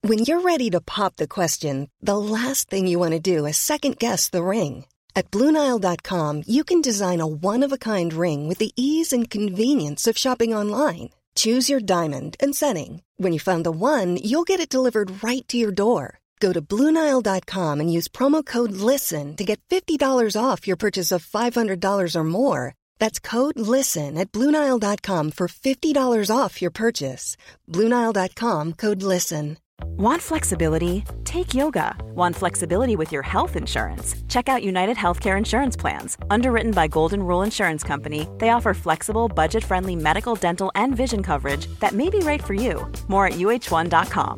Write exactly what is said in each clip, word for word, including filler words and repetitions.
When you're ready to pop the question, the last thing you want to do is second-guess the ring. At Blue Nile dot com, you can design a one-of-a-kind ring with the ease and convenience of shopping online. Choose your diamond and setting. When you find the one, you'll get it delivered right to your door. Go to Blue Nile dot com and use promo code LISTEN to get fifty dollars off your purchase of five hundred dollars or more. That's code LISTEN at Blue Nile dot com for fifty dollars off your purchase. Blue Nile dot com, code LISTEN. Want flexibility? Take yoga. Want flexibility with your health insurance? Check out United Healthcare Insurance Plans. Underwritten by Golden Rule Insurance Company, they offer flexible, budget-friendly medical, dental, and vision coverage that may be right for you. More at U H one dot com.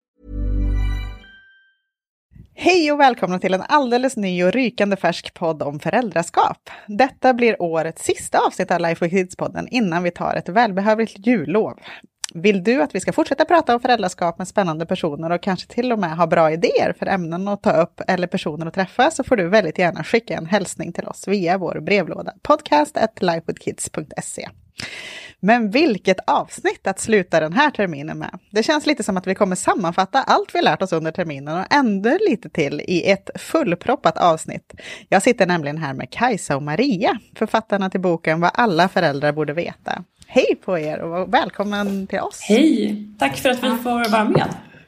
Hej och välkomna till en alldeles ny och rykande färsk podd om föräldraskap. Detta blir årets sista avsnitt av Life with Kids-podden innan vi tar ett välbehövligt jullov. Vill du att vi ska fortsätta prata om föräldraskap med spännande personer och kanske till och med ha bra idéer för ämnen att ta upp eller personer att träffa, så får du väldigt gärna skicka en hälsning till oss via vår brevlåda podcast at lifewithkids punkt se. Men vilket avsnitt att sluta den här terminen med. Det känns lite som att vi kommer sammanfatta allt vi lärt oss under terminen och ändå lite till i ett fullproppat avsnitt. Jag sitter nämligen här med Kajsa och Maria, författarna till boken Vad alla föräldrar borde veta. Hej på er och välkommen till oss. Hej, tack för att vi får vara med.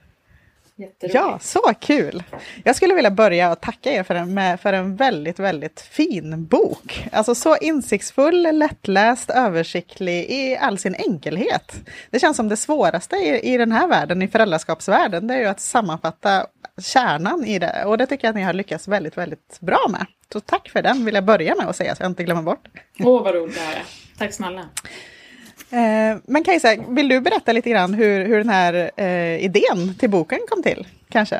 Ja, så kul. Jag skulle vilja börja och tacka er för en, med, för en väldigt, väldigt fin bok. Alltså så insiktsfull, lättläst, översiktlig i all sin enkelhet. Det känns som det svåraste i, i den här världen, i föräldraskapsvärlden, det är ju att sammanfatta kärnan i det. Och det tycker jag att ni har lyckats väldigt, väldigt bra med. Så tack för den vill jag börja med att säga så jag inte glömmer bort. Åh, oh, vad roligt det här är. Tack snälla. Men Kajsa, vill du berätta lite grann hur, hur den här eh, idén till boken kom till, kanske?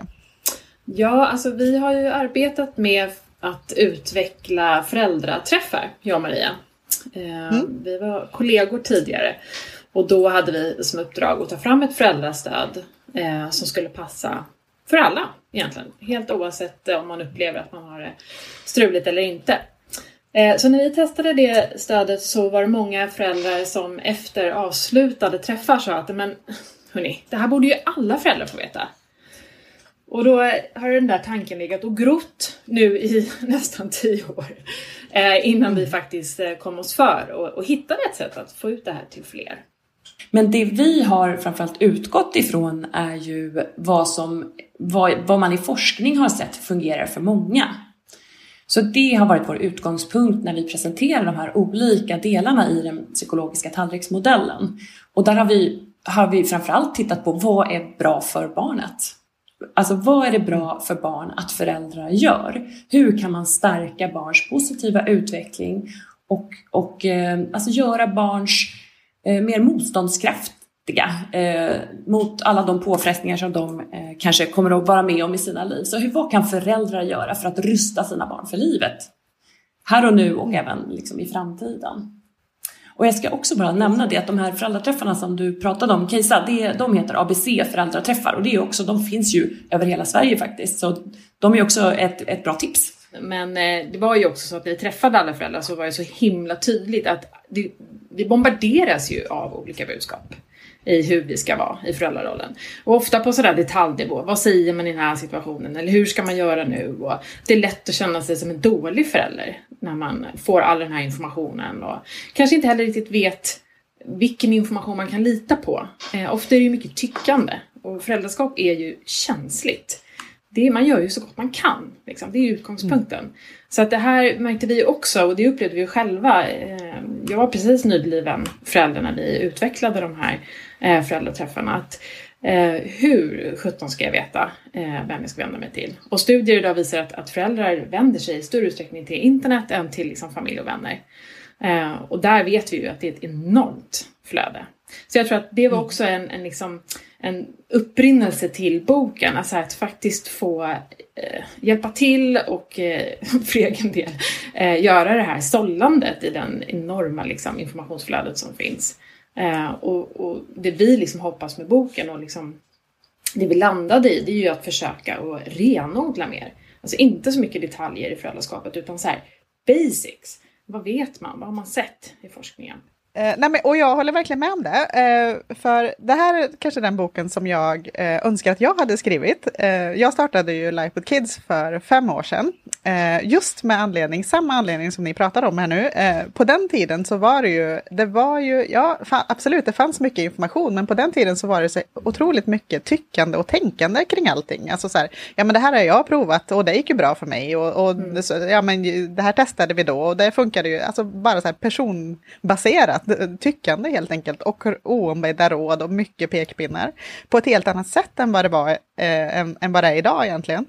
Ja, alltså vi har ju arbetat med att utveckla föräldraträffar, jag och Maria. Eh, mm. Vi var kollegor tidigare och då hade vi som uppdrag att ta fram ett föräldrastöd eh, som skulle passa för alla egentligen. Helt oavsett om man upplever att man har det struligt eller inte. Så när vi testade det stödet så var det många föräldrar som efter avslutade träffar sa att men hörni, det här borde ju alla föräldrar få veta. Och då har den där tanken legat och grott nu i nästan tio år innan vi faktiskt kom oss för och, och hittade ett sätt att få ut det här till fler. Men det vi har framförallt utgått ifrån är ju vad, som, vad, vad man i forskning har sett fungerar för många. Så det har varit vår utgångspunkt när vi presenterar de här olika delarna i den psykologiska tallriksmodellen. Och där har vi, har vi framförallt tittat på vad är bra för barnet. Alltså vad är det bra för barn att föräldrar gör? Hur kan man stärka barns positiva utveckling och, och eh, alltså göra barns eh, mer motståndskraftiga eh, mot alla de påfrestningar som de eh, kanske kommer att vara med om i sina liv. Så hur, vad kan föräldrar göra för att rusta sina barn för livet? Här och nu och mm. även liksom i framtiden. Och jag ska också bara nämna det att de här föräldraträffarna som du pratade om, Kajsa, det, de heter A B C föräldraträffar. Och det är också, de finns ju över hela Sverige faktiskt. Så de är också ett, ett bra tips. Men eh, det var ju också så att när vi träffade alla föräldrar så var det så himla tydligt att det, vi bombarderas ju av olika budskap i hur vi ska vara i föräldrarollen. Och ofta på sådär detaljnivå. Vad säger man i den här situationen? Eller hur ska man göra nu? Och det är lätt att känna sig som en dålig förälder när man får all den här informationen. Och kanske inte heller riktigt vet vilken information man kan lita på. Eh, ofta är det ju mycket tyckande. Och föräldraskap är ju känsligt. Det, man gör ju så gott man kan. Liksom. Det är utgångspunkten. Mm. Så att det här märkte vi också. Och det upplevde vi själva. Jag var precis nybliven förälder när vi utvecklade de här föräldraträffarna. Att, hur sjutton ska jag veta vem jag ska vända mig till? Och studier idag visar att, att föräldrar vänder sig i större utsträckning till internet än till liksom, familj och vänner. Och där vet vi ju att det är ett enormt flöde. Så jag tror att det var också en, en, liksom, en upprinnelse till boken. Alltså att faktiskt få eh, hjälpa till och eh, för egen del eh, göra det här sållandet i den enorma liksom, informationsflödet som finns. Eh, och, och det vi liksom hoppas med boken och liksom, det vi landade i, det är ju att försöka att renodla mer. Alltså inte så mycket detaljer i föräldraskapet utan så här basics. Vad vet man? Vad har man sett i forskningen? Eh, nej men, och jag håller verkligen med om det. Eh, för det här är kanske den boken som jag eh, önskar att jag hade skrivit. Eh, jag startade ju Life with Kids för fem år sedan. Eh, just med anledning, samma anledning som ni pratar om här nu. Eh, på den tiden så var det ju, det var ju, ja fa- absolut det fanns mycket information. Men på den tiden så var det så otroligt mycket tyckande och tänkande kring allting. Alltså så här, ja men det här har jag provat och det gick ju bra för mig. Och, och mm. så, ja men det här testade vi då och det funkade ju, alltså bara så här personbaserat. Tyckande helt enkelt och oombedda råd och mycket pekpinnar på ett helt annat sätt än vad det var eh, än, än vad det är idag egentligen.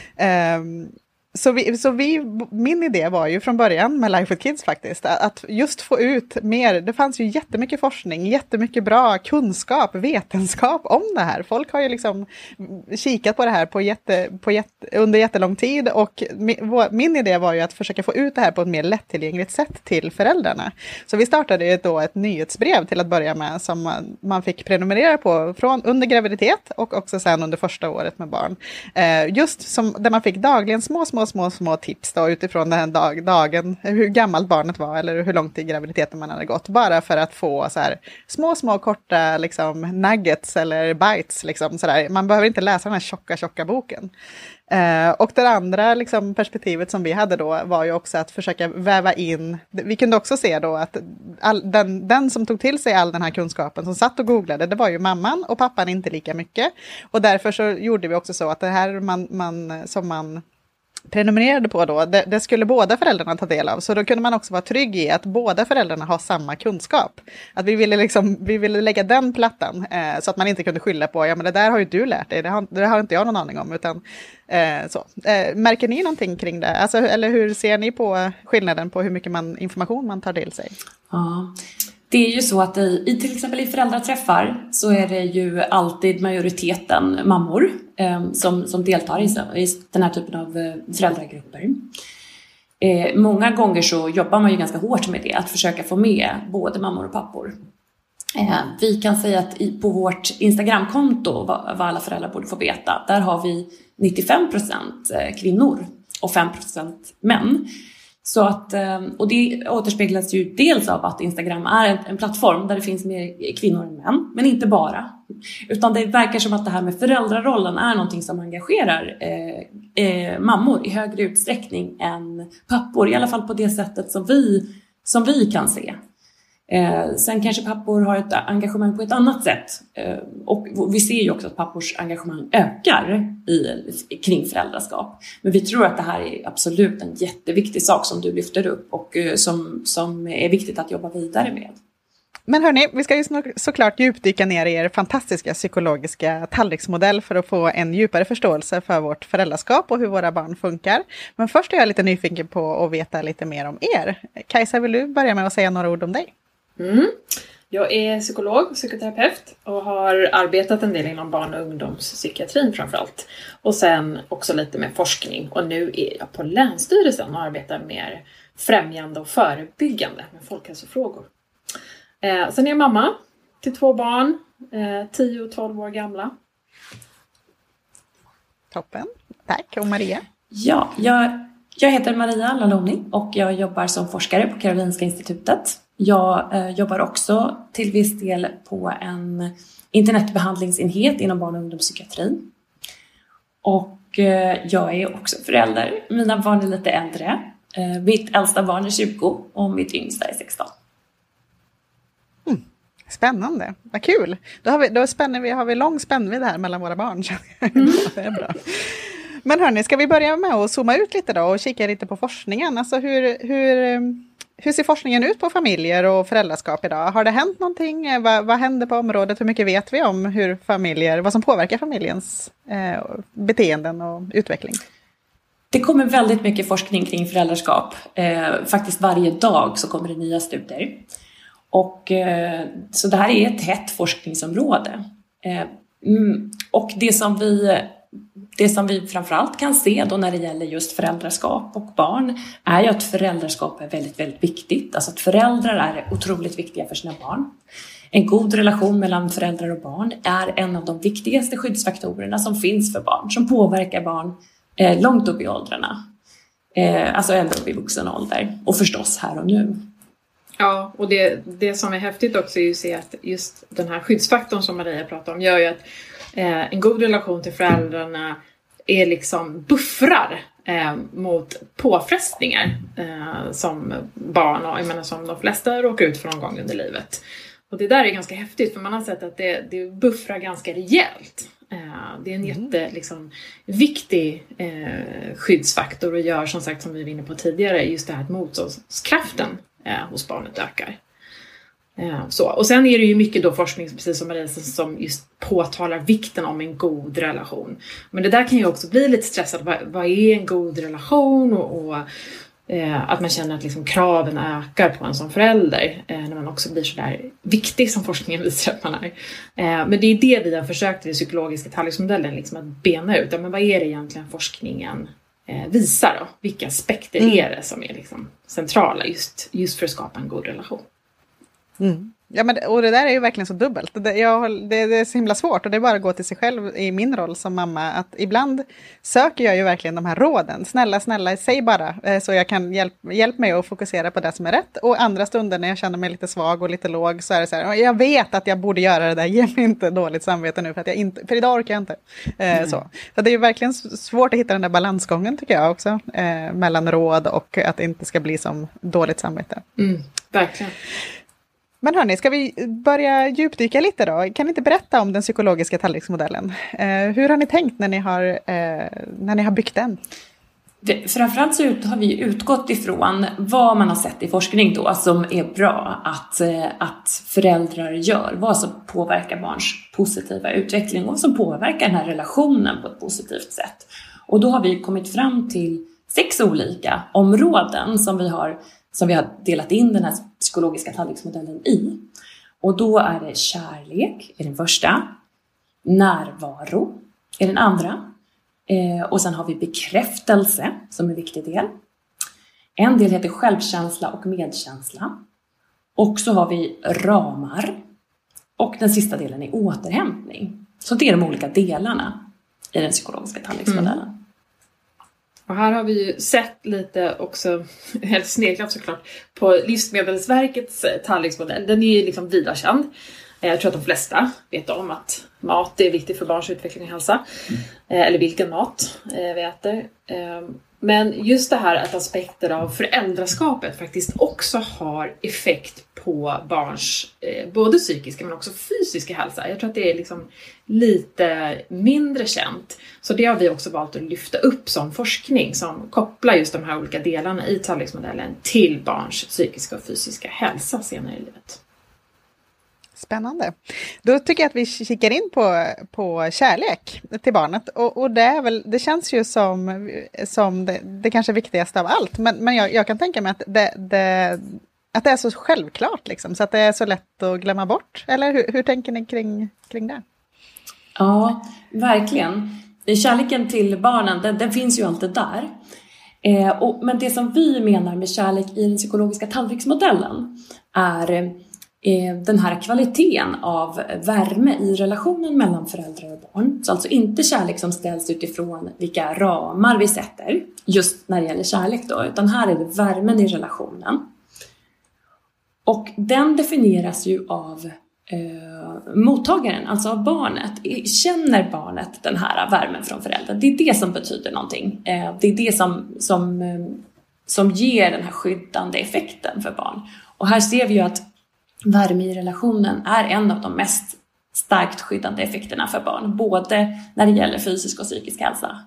Um, Så, vi, så vi, min idé var ju från början med Life with Kids faktiskt, att just få ut mer, det fanns ju jättemycket forskning, jättemycket bra kunskap, vetenskap om det här. Folk har ju liksom kikat på det här på jätte, på jätte, under jättelång tid och min, min idé var ju att försöka få ut det här på ett mer lättillgängligt sätt till föräldrarna. Så vi startade ju då ett nyhetsbrev till att börja med som man, man fick prenumerera på från under graviditet och också sen under första året med barn. Eh, just som där man fick dagligen små, små små, små tips då, utifrån den här dag, dagen, hur gammalt barnet var eller hur långt i graviditeten man hade gått. Bara för att få så här små, små korta liksom, nuggets eller bites. Liksom, så där. Man behöver inte läsa den här tjocka, tjocka boken. Uh, och det andra liksom, perspektivet som vi hade då var ju också att försöka väva in, vi kunde också se då att all, den, den som tog till sig all den här kunskapen som satt och googlade, det var ju mamman och pappan inte lika mycket. Och därför så gjorde vi också så att det här man, man, som man prenumererade på då, det, det skulle båda föräldrarna ta del av. Så då kunde man också vara trygg i att båda föräldrarna har samma kunskap. Att vi ville, liksom, vi ville lägga den plattan eh, så att man inte kunde skylla på, ja men det där har ju du lärt dig, det har, det har inte jag någon aning om. Utan, eh, så. Eh, märker ni någonting kring det? Alltså, eller hur ser ni på skillnaden på hur mycket man, information man tar till sig? Ja. Det är ju så att i, i till exempel i föräldraträffar så är det ju alltid majoriteten mammor eh, som, som deltar i, i den här typen av eh, föräldragrupper. Eh, många gånger så jobbar man ju ganska hårt med det, att försöka få med både mammor och pappor. Eh, vi kan säga att i, på vårt Instagramkonto, vad, vad alla föräldrar borde få veta, där har vi nittiofem procent kvinnor och fem procent män. Så att, och det återspeglas ju dels av att Instagram är en plattform där det finns mer kvinnor än män, men inte bara. Utan det verkar som att det här med föräldrarollen är någonting som engagerar eh, eh, mammor i högre utsträckning än pappor. I alla fall på det sättet som vi, som vi kan se. Eh, sen kanske pappor har ett engagemang på ett annat sätt. Eh, och vi ser ju också att pappors engagemang ökar i, kring föräldraskap. Men vi tror att det här är absolut en jätteviktig sak som du lyfter upp och eh, som, som är viktigt att jobba vidare med. Men hörni, vi ska ju såklart djupdyka ner i er fantastiska psykologiska tallriksmodell för att få en djupare förståelse för vårt föräldraskap och hur våra barn funkar. Men först är jag lite nyfiken på att veta lite mer om er. Kajsa, vill du börja med att säga några ord om dig? Mm. Jag är psykolog och psykoterapeut och har arbetat en del inom barn- och ungdomspsykiatrin framförallt. Och sen också lite med forskning. Och nu är jag på Länsstyrelsen och arbetar mer främjande och förebyggande med folkhälsofrågor. Eh, sen är jag mamma till två barn, eh, tio och tolv år gamla. Toppen, tack. Och Maria? Ja, jag, jag heter Maria Laloni och jag jobbar som forskare på Karolinska institutet. Jag eh, jobbar också till viss del på en internetbehandlingsenhet inom barn- och ungdomspsykiatrin. Och eh, jag är också förälder. Mina barn är lite äldre. Eh, mitt äldsta barn är tjugo och mitt yngsta är sexton. Mm. Spännande, vad kul. Då har vi, då spänner vi, har vi lång spännvidd här mellan våra barn. Mm. Det är bra. Men hörni, ska vi börja med att zooma ut lite då och kika lite på forskningen? Alltså hur, hur, hur ser forskningen ut på familjer och föräldraskap idag? Har det hänt någonting? Vad, vad händer på området? Hur mycket vet vi om hur familjer, vad som påverkar familjens eh, beteenden och utveckling? Det kommer väldigt mycket forskning kring föräldraskap. Eh, faktiskt varje dag så kommer det nya studier. Och, eh, så det här är ett hett forskningsområde. Eh, mm, och det som vi... Det som vi framförallt kan se då när det gäller just föräldraskap och barn är ju att föräldraskap är väldigt, väldigt viktigt. Alltså att föräldrar är otroligt viktiga för sina barn. En god relation mellan föräldrar och barn är en av de viktigaste skyddsfaktorerna som finns för barn. Som påverkar barn eh, långt upp i åldrarna. Eh, alltså ända upp i vuxen ålder. Och förstås här och nu. Ja, och det, det som är häftigt också är ju att se att just den här skyddsfaktorn som Maria pratar om gör ju att eh, en god relation till föräldrarna är liksom buffrar eh, mot påfrestningar eh, som barn och jag menar, som de flesta råkar ut för någon gång under livet. Och det där är ganska häftigt för man har sett att det, det buffrar ganska rejält. Eh, det är en mm. jätte liksom, viktig eh, skyddsfaktor och gör som sagt som vi var inne på tidigare just det här att motståndskraften eh, hos barnet ökar. Eh, så. Och sen är det ju mycket då forskning precis som Maria som just påtalar vikten om en god relation. Men det där kan ju också bli lite stressat. Vad, vad är en god relation och, och eh, att man känner att liksom kraven ökar på en som förälder eh, när man också blir så där viktig som forskningen visar att man är. Eh, men det är det vi har försökt i den psykologiska tallriksmodellen liksom att bena ut. Ja, men vad är det egentligen forskningen eh, visar då? Vilka aspekter mm. är det som är liksom centrala just, just för att skapa en god relation? Mm. Ja, men, och det där är ju verkligen så dubbelt. Det, jag, det, det är så himla svårt och det är bara att gå till sig själv i min roll som mamma. Att ibland söker jag ju verkligen de här råden. Snälla, snälla, säg bara eh, så jag kan hjälpa hjälp mig att fokusera på det som är rätt. Och andra stunder när jag känner mig lite svag och lite låg så är det så här, jag vet att jag borde göra det där. Ge mig inte dåligt samvete nu för, att jag inte, för idag orkar jag inte. Eh, mm. så. så det är ju verkligen svårt att hitta den där balansgången tycker jag också. Eh, mellan råd och att det inte ska bli som dåligt samvete. Mm, verkligen. Men hörni, ska vi börja djupdyka lite då? Kan ni inte berätta om den psykologiska tallriksmodellen? Eh, hur har ni tänkt när ni har, eh, när ni har byggt den? Framförallt så har vi utgått ifrån vad man har sett i forskning då som är bra att, att föräldrar gör. Vad som påverkar barns positiva utveckling och som påverkar den här relationen på ett positivt sätt. Och då har vi kommit fram till sex olika områden som vi har som vi har delat in den här psykologiska tallriksmodellen i. Och då är det kärlek är den första, närvaro är den andra. Eh, och sen har vi bekräftelse som är en viktig del. En del heter självkänsla och medkänsla. Och så har vi ramar. Och den sista delen är återhämtning. Så det är de olika delarna i den psykologiska tallriksmodellen. Mm. Och här har vi ju sett lite också, helt sneglat såklart, på Livsmedelsverkets tallriksmodell. Den är ju liksom vida känd. Jag tror att de flesta vet om att mat är viktigt för barns utveckling och hälsa. Mm. Eller vilken mat vi äter. Men just det här att aspekter av föräldraskapet faktiskt också har effekt på barns både psykiska men också fysiska hälsa. Jag tror att det är liksom lite mindre känt. Så det har vi också valt att lyfta upp som forskning som kopplar just de här olika delarna i tallriksmodellen till barns psykiska och fysiska hälsa senare i livet. Spännande. Då tycker jag att vi kikar in på, på kärlek till barnet. Och, och det, är väl, det känns ju som, som det, det kanske viktigaste av allt. Men, men jag, jag kan tänka mig att det, det, att det är så självklart. Liksom, så att det är så lätt att glömma bort. Eller hur, hur tänker ni kring, kring det? Ja, verkligen. Kärleken till barnen, den, den finns ju alltid där. Eh, och, men det som vi menar med kärlek i den psykologiska tallriksmodellen är den här kvaliteten av värme i relationen mellan föräldrar och barn. Så alltså inte kärlek som ställs utifrån vilka ramar vi sätter just när det gäller kärlek då. Utan här är det värmen i relationen. Och den definieras ju av eh, mottagaren, alltså av barnet. Känner barnet den här värmen från föräldern? Det är det som betyder någonting. Eh, det är det som, som, som ger den här skyddande effekten för barn. Och här ser vi ju att värme i relationen är en av de mest starkt skyddande effekterna för barn. Både när det gäller fysisk och psykisk hälsa.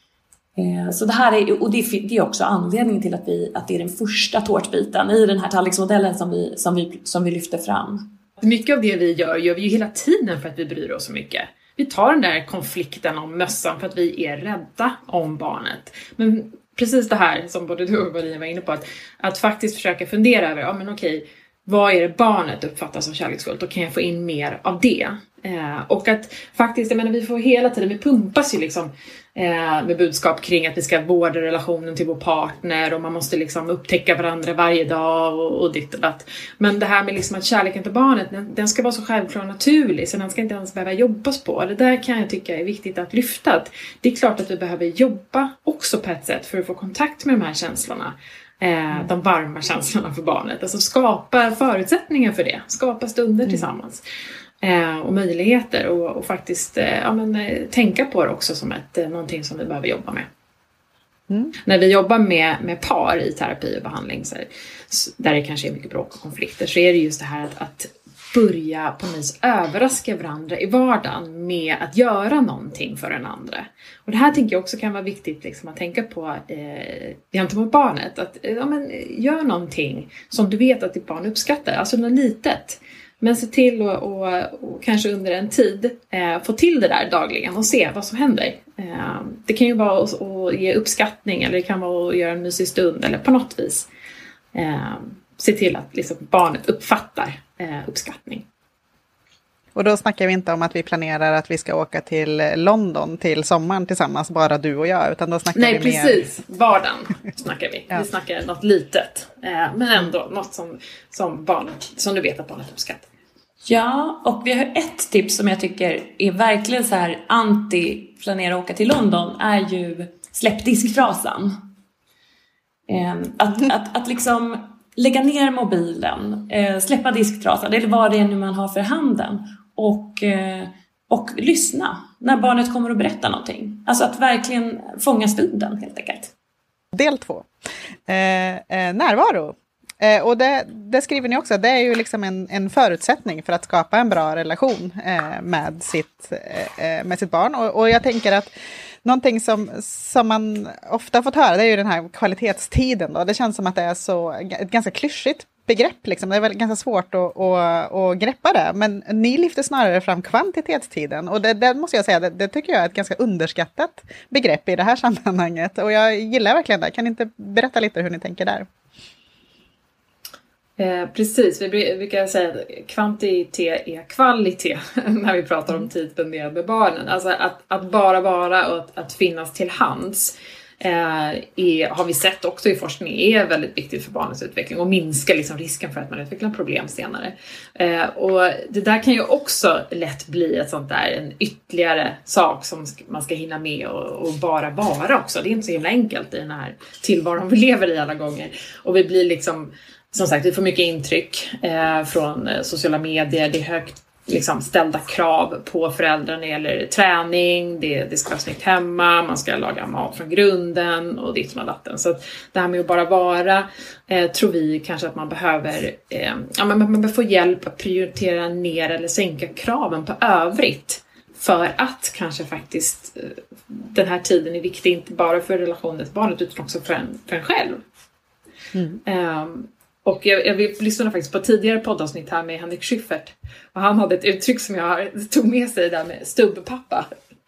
Så det här är, och det är också anledningen till att, vi, att det är den första tårtbiten i den här tallriksmodellen som vi, som, vi, som vi lyfter fram. Mycket av det vi gör, gör vi ju hela tiden för att vi bryr oss så mycket. Vi tar den där konflikten om mössan för att vi är rädda om barnet. Men precis det här som både du och Maria var inne på. Att, att faktiskt försöka fundera över, ja men okej. Vad är det barnet uppfattar som kärleksfullt? Då kan jag få in mer av det. Eh, och att faktiskt, jag menar, vi får hela tiden, vi pumpas ju liksom eh, med budskap kring att vi ska vårda relationen till vår partner. Och man måste liksom upptäcka varandra varje dag och, och ditt och datt. Men det här med liksom att kärleken till barnet, den, den ska vara så självklar och naturlig. Så den ska inte ens behöva jobbas på. Det där kan jag tycka är viktigt att lyfta. Att det är klart att vi behöver jobba också på ett sätt för att få kontakt med de här känslorna. eh, de varma känslorna för barnet. Alltså skapa förutsättningar för det. Skapa stunder mm. tillsammans. Eh, och möjligheter. Och, och faktiskt eh, ja, men, eh, tänka på det också som ett, eh, någonting som vi behöver jobba med. Mm. När vi jobbar med, med par i terapi och behandling så, så, där det kanske är mycket bråk och konflikter, så är det just det här att, att börja på något vis överraska varandra i vardagen med att göra någonting för den andra. Och det här tänker jag också kan vara viktigt liksom, att tänka på eh, gentemot barnet. Att ja, men, gör någonting som du vet att ditt barn uppskattar, alltså något litet. Men se till att och, och kanske under en tid eh, få till det där dagligen och se vad som händer. Eh, det kan ju vara att, att ge uppskattning, eller det kan vara att göra en mysig stund eller på något vis. Eh, se till att liksom, barnet uppfattar eh, uppskattning. Och då snackar vi inte om att vi planerar att vi ska åka till London till sommaren tillsammans, bara du och jag, utan då snackar Nej, vi mer... Nej, precis. Vardagen snackar vi. Ja. Vi snackar något litet. Eh, men ändå något som, som, barnet, som du vet att barnet uppskattar. Ja, och vi har ett tips som jag tycker är verkligen så här anti-planera åka till London, är ju släpp disktrasan. Eh, att, att, att liksom lägga ner mobilen, eh, släppa disktrasan, eller vad det är nu man har för handen. Och, eh, och lyssna när barnet kommer att berätta någonting. Alltså att verkligen fånga stunden helt enkelt. Del två. Eh, eh, närvaro. Eh, och det, det skriver ni också, det är ju liksom en, en förutsättning för att skapa en bra relation eh, med, sitt, eh, med sitt barn. Och, och jag tänker att någonting som, som man ofta fått höra, det är ju den här kvalitetstiden. Då. Det känns som att det är så, ett ganska klyschigt begrepp. Liksom. Det är väl ganska svårt att, att, att greppa det. Men ni lyfter snarare fram kvantitetstiden. Och det, det måste jag säga, det, det tycker jag är ett ganska underskattat begrepp i det här sammanhanget. Och jag gillar verkligen det. Kan ni inte berätta lite hur ni tänker där? Eh, precis, vi brukar säga att kvantitet är kvalitet när vi pratar om tid spenderad med barnen. Alltså att, att bara vara och att, att finnas till hands eh, är, har vi sett också i forskning, är väldigt viktigt för barnens utveckling och minskar liksom risken för att man utvecklar problem senare. Eh, och det där kan ju också lätt bli ett sånt där, en ytterligare sak som man ska hinna med och, och bara vara också. Det är inte så himla enkelt i den här tillvaron vi lever i alla gånger. Och vi blir liksom, som sagt, vi får mycket intryck eh, från eh, sociala medier. Det är högt liksom, ställda krav på föräldrar när det gäller träning. Det, det ska vara snyggt hemma. Man ska laga mat från grunden och ditt och datten. Så att det här med att bara vara eh, tror vi kanske att man behöver, eh, ja, man, man behöver få hjälp att prioritera ner eller sänka kraven på övrigt. För att kanske faktiskt eh, den här tiden är viktig inte bara för relationen till barnet utan också för en, för en själv. Mm. Um, Och jag, jag lyssnade faktiskt på tidigare poddavsnitt här med Henrik Schyffert. Och han hade ett uttryck som jag tog med sig där med stubbpappa.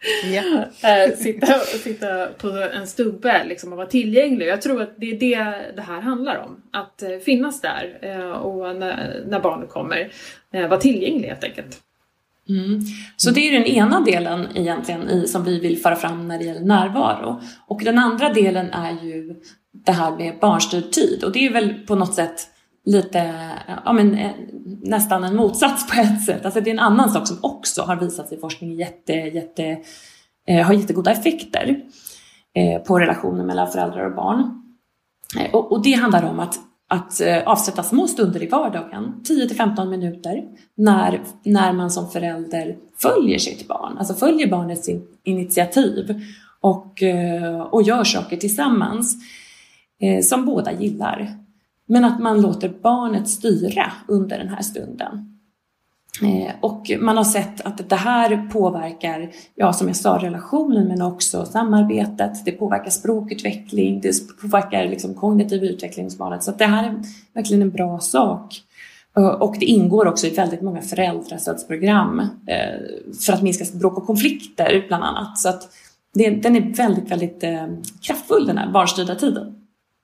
Yeah. sitta, sitta på en stubbe liksom, och vara tillgänglig. Jag tror att det är det det här handlar om. Att finnas där och när, när barnet kommer vara tillgänglig helt enkelt. Mm. Så det är den ena delen egentligen i, som vi vill föra fram när det gäller närvaro. Och den andra delen är ju det här med barnstyrd tid. Och det är väl på något sätt lite, ja men nästan en motsats på ett sätt. Alltså det är en annan sak som också har visats i forskning jätte, jätte, eh, har jättegoda effekter eh, på relationen mellan föräldrar och barn. Eh, och, och det handlar om att Att eh, avsätta små stunder i vardagen, tio till femton minuter, när, när man som förälder följer sitt barn. Alltså följer barnets initiativ och, eh, och gör saker tillsammans eh, som båda gillar. Men att man låter barnet styra under den här stunden. Eh, och man har sett att det här påverkar, ja som jag sa, relationen men också samarbetet. Det påverkar språkutveckling, det påverkar liksom kognitiv utveckling hos barnet. Så att det här är verkligen en bra sak. Eh, och det ingår också i väldigt många föräldrastödsprogram eh, för att minska bråk och konflikter bland annat. Så att det, den är väldigt, väldigt eh, kraftfull den här barnstyrda tiden.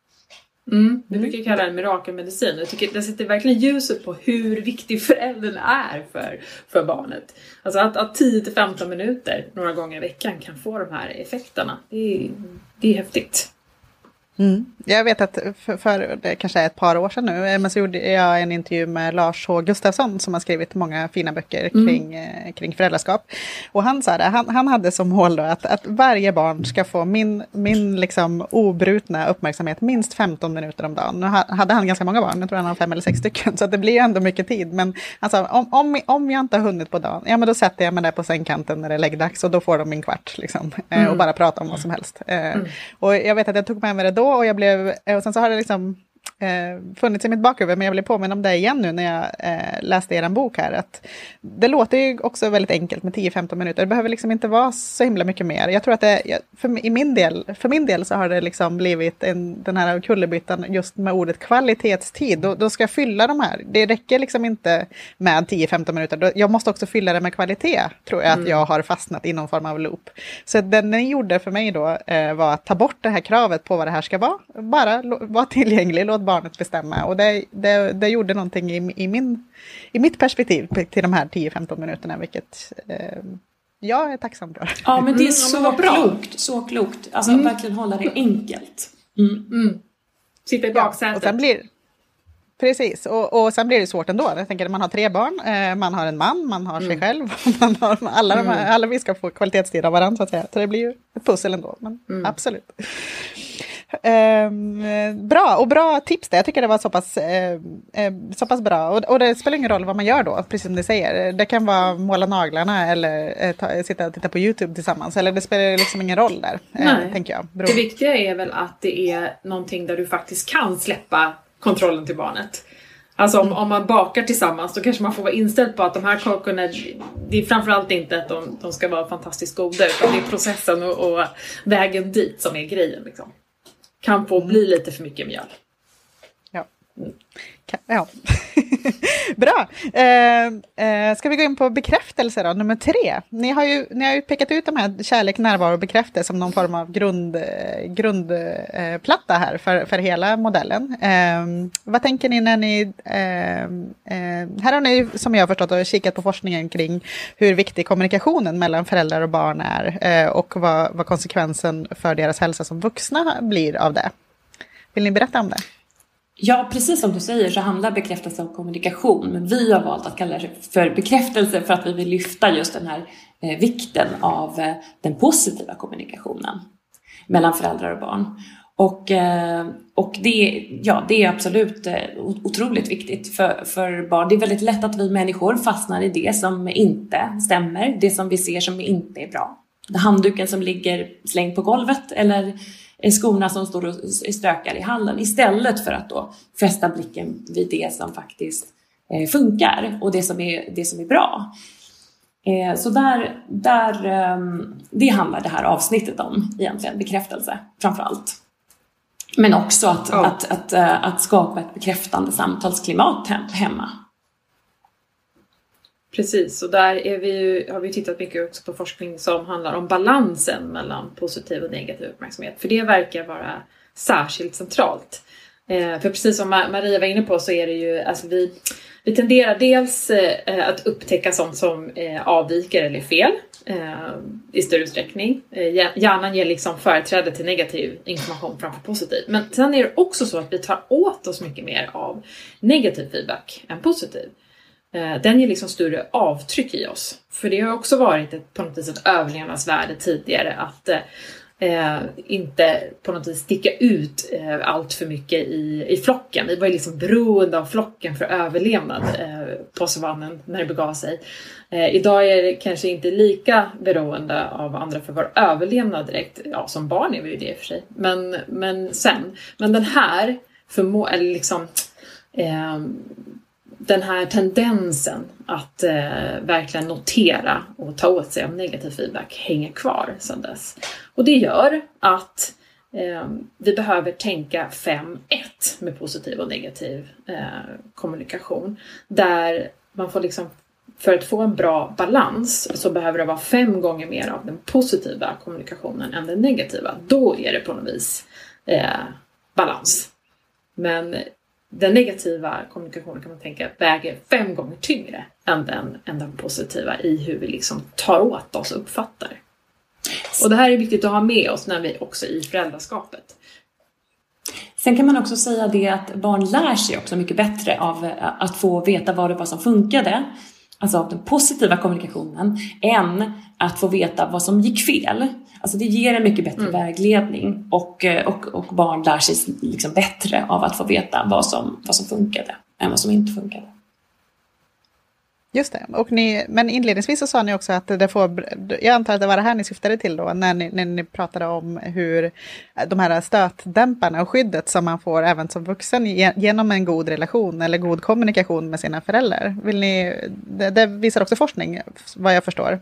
Mm, det brukar jag kalla en mirakelmedicin. Jag tycker att det sätter verkligen ljuset på hur viktig föräldern är för, för barnet. Alltså att, att tio till femton minuter några gånger i veckan kan få de här effekterna. Det är, det är häftigt. Mm. Jag vet att för, för det kanske är ett par år sedan nu, men så gjorde jag en intervju med Lars H. Gustafsson som har skrivit många fina böcker kring, mm. kring föräldraskap. Och han sa det, han, han hade som mål då att, att varje barn ska få min, min liksom obrutna uppmärksamhet minst femton minuter om dagen. Nu hade han ganska många barn, jag tror han har fem eller sex stycken, så det blir ju ändå mycket tid. Men han sa, om, om, om jag inte har hunnit på dagen, ja men då sätter jag mig där på sängkanten när det är läggdags och då får de min kvart liksom, mm. och bara prata om vad som helst. Mm. Och jag vet att jag tog med mig det då och jag blev, och sen så har det liksom eh, funnits i mitt bakhuvud, men jag blev påminna om det igen nu när jag eh, läste er en bok här, att det låter ju också väldigt enkelt med tio till femton minuter, det behöver liksom inte vara så himla mycket mer. Jag tror att det, för, i min del, för min del så har det liksom blivit en, den här kullerbyttan just med ordet kvalitetstid, då, då ska jag fylla de här, det räcker liksom inte med tio till femton minuter, jag måste också fylla det med kvalitet, tror jag mm. att jag har fastnat i någon form av loop. Så det ni gjorde för mig då eh, var att ta bort det här kravet på vad det här ska vara, bara vara tillgänglig, låt barnet bestämma, och det, det, det gjorde någonting i, i, min, i mitt perspektiv till de här tio till femton minuterna, vilket eh, jag är tacksam för. Ja, men det är så mm, klokt, så klokt, alltså mm. verkligen hålla det enkelt. Mm. Mm. Sitta i baksätet. Ja, och sen blir Precis, och, och sen blir det svårt ändå. Jag tänker att man har tre barn, eh, man har en man, man har mm. sig själv. Man har, alla, de här, alla vi ska få kvalitetstid av varandra så att säga. Så det blir ju ett pussel ändå, men mm. absolut. Eh, bra, och bra tips där. Jag tycker det var så pass, eh, så pass bra. Och, och det spelar ingen roll vad man gör då, precis som ni säger. Det kan vara måla naglarna eller eh, ta, sitta och titta på YouTube tillsammans. Eller det spelar liksom ingen roll där, eh, tänker jag. Bro. Det viktiga är väl att det är någonting där du faktiskt kan släppa kontrollen till barnet. Alltså om, mm. om man bakar tillsammans, då kanske man får vara inställd på att de här kakorna, det är framförallt inte att de, de ska vara fantastiskt goda, utan det är processen och, och vägen dit som är grejen liksom. Kan få bli lite för mycket mjöl. Ja. Mm. Ja. Bra. Eh, eh, ska vi gå in på bekräftelse då? Nummer tre. Ni har ju, ni har ju pekat ut de här kärlek, närvaro och bekräftelse som någon form av grund, grundplatta här för, för hela modellen. Eh, vad tänker ni när ni... Eh, eh, här har ni, som jag har förstått, och kikat på forskningen kring hur viktig kommunikationen mellan föräldrar och barn är eh, och vad, vad konsekvensen för deras hälsa som vuxna blir av det. Vill ni berätta om det? Ja, precis som du säger så handlar bekräftelse om kommunikation. Men vi har valt att kalla det för bekräftelse för att vi vill lyfta just den här eh, vikten av eh, den positiva kommunikationen mellan föräldrar och barn. Och, eh, och det, ja, det är absolut eh, otroligt viktigt för, för barn. Det är väldigt lätt att vi människor fastnar i det som inte stämmer. Det som vi ser som inte är bra. Handduken som ligger slängd på golvet eller skorna som står och stökar i hallen, istället för att då fästa blicken vid det som faktiskt eh, funkar och det som är, det som är bra. Eh, så där, där, eh, det handlar det här avsnittet om egentligen, bekräftelse framförallt. Men också att, oh. att, att, att, att skapa ett bekräftande samtalsklimat hem, hemma. Precis, och där är vi ju, har vi tittat mycket också på forskning som handlar om balansen mellan positiv och negativ uppmärksamhet. För det verkar vara särskilt centralt. Eh, för precis som Maria var inne på så är det ju, alltså vi, vi tenderar dels eh, att upptäcka sånt som eh, avviker eller fel eh, i större utsträckning. Eh, hjärnan ger liksom företräde till negativ information framför positiv. Men sen är det också så att vi tar åt oss mycket mer av negativ feedback än positiv. Den ger liksom större avtryck i oss. För det har också varit ett, på något vis ett överlevnadsvärde tidigare att eh, inte på något vis sticka ut eh, allt för mycket i, i flocken. Vi var ju liksom beroende av flocken för överlevnad eh, på savannen när det begav sig. Eh, idag är det kanske inte lika beroende av andra för vår överlevnad direkt. Ja, som barn är vi ju det i och för sig. Men, men sen, men den här förmå, eller liksom... Eh, den här tendensen att eh, verkligen notera och ta åt sig av negativ feedback hänger kvar sedan dess. Och det gör att eh, vi behöver tänka fem ett med positiv och negativ eh, kommunikation. Där man får liksom, för att få en bra balans så behöver det vara fem gånger mer av den positiva kommunikationen än den negativa. Då är det på något vis eh, balans. Men den negativa kommunikationen kan man tänka väger fem gånger tyngre än den, än den positiva i hur vi liksom tar åt oss och uppfattar. Och det här är viktigt att ha med oss när vi också i föräldraskapet. Sen kan man också säga det att barn lär sig också mycket bättre av att få veta vad det var som funkade, alltså av den positiva kommunikationen, än att få veta vad som gick fel. Alltså det ger en mycket bättre mm. vägledning och, och, och barn lär sig liksom bättre av att få veta vad som, vad som funkade än vad som inte funkade. Just det, och ni, men inledningsvis så sa ni också att det får, jag antar att det var det här ni syftade till då, när ni, när ni pratade om hur de här stötdämparna och skyddet som man får även som vuxen genom en god relation eller god kommunikation med sina föräldrar. Vill ni, det, det visar också forskning, vad jag förstår.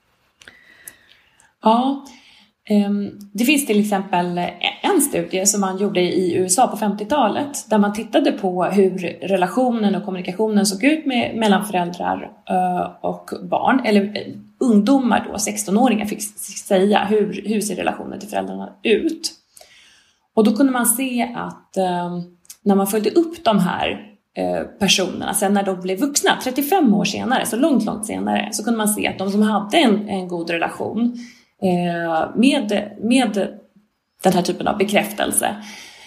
Ja, det finns till exempel en studie som man gjorde i U S A på femtiotalet där man tittade på hur relationen och kommunikationen såg ut med, mellan föräldrar och barn, eller ungdomar då, sexton-åringar fick säga hur, hur ser relationen till föräldrarna ut. Och då kunde man se att när man följde upp de här personerna, sen när de blev vuxna, trettiofem år senare, så långt, långt senare, så kunde man se att de som hade en, en god relation Med, med den här typen av bekräftelse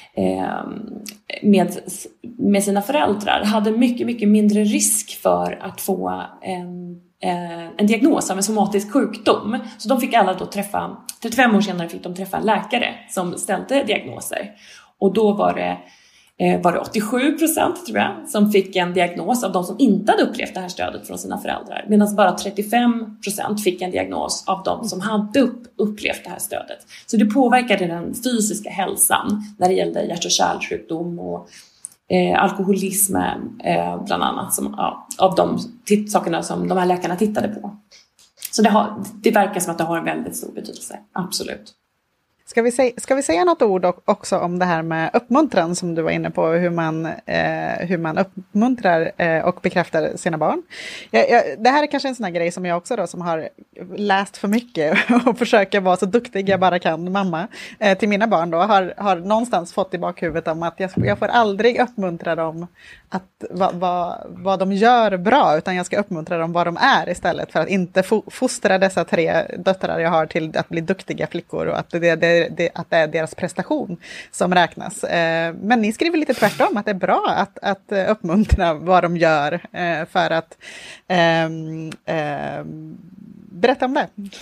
med, med sina föräldrar hade mycket, mycket mindre risk för att få en, en diagnos av en somatisk sjukdom. Så de fick alla då träffa, trettiofem år senare fick de träffa en läkare som ställde diagnoser. Och då var det var det åttiosju procent tror jag som fick en diagnos av de som inte hade upplevt det här stödet från sina föräldrar. Medan bara trettiofem procent fick en diagnos av de som hade upp, upplevt det här stödet. Så det påverkade den fysiska hälsan när det gällde hjärt- och kärlsjukdom och eh, alkoholism eh, bland annat. Som, ja, av de t- sakerna som de här läkarna tittade på. Så det, har, det verkar som att det har en väldigt stor betydelse, absolut. Ska vi, säga, ska vi säga något ord också om det här med uppmuntran som du var inne på, hur man, eh, hur man uppmuntrar eh, och bekräftar sina barn? Jag, jag, det här är kanske en sån här grej som jag också då, som har läst för mycket och försöker vara så duktig jag bara kan, mamma, eh, till mina barn då, har, har någonstans fått i bakhuvudet om att jag, jag får aldrig uppmuntra dem att vad, vad, vad de gör bra, utan jag ska uppmuntra dem vad de är istället, för att inte fo- fostra dessa tre döttrar jag har till att bli duktiga flickor och att det, det, det, att det är deras prestation som räknas. Eh, men ni skriver lite tvärtom, att det är bra att, att uppmuntra vad de gör eh, för att eh, eh, berätta om det.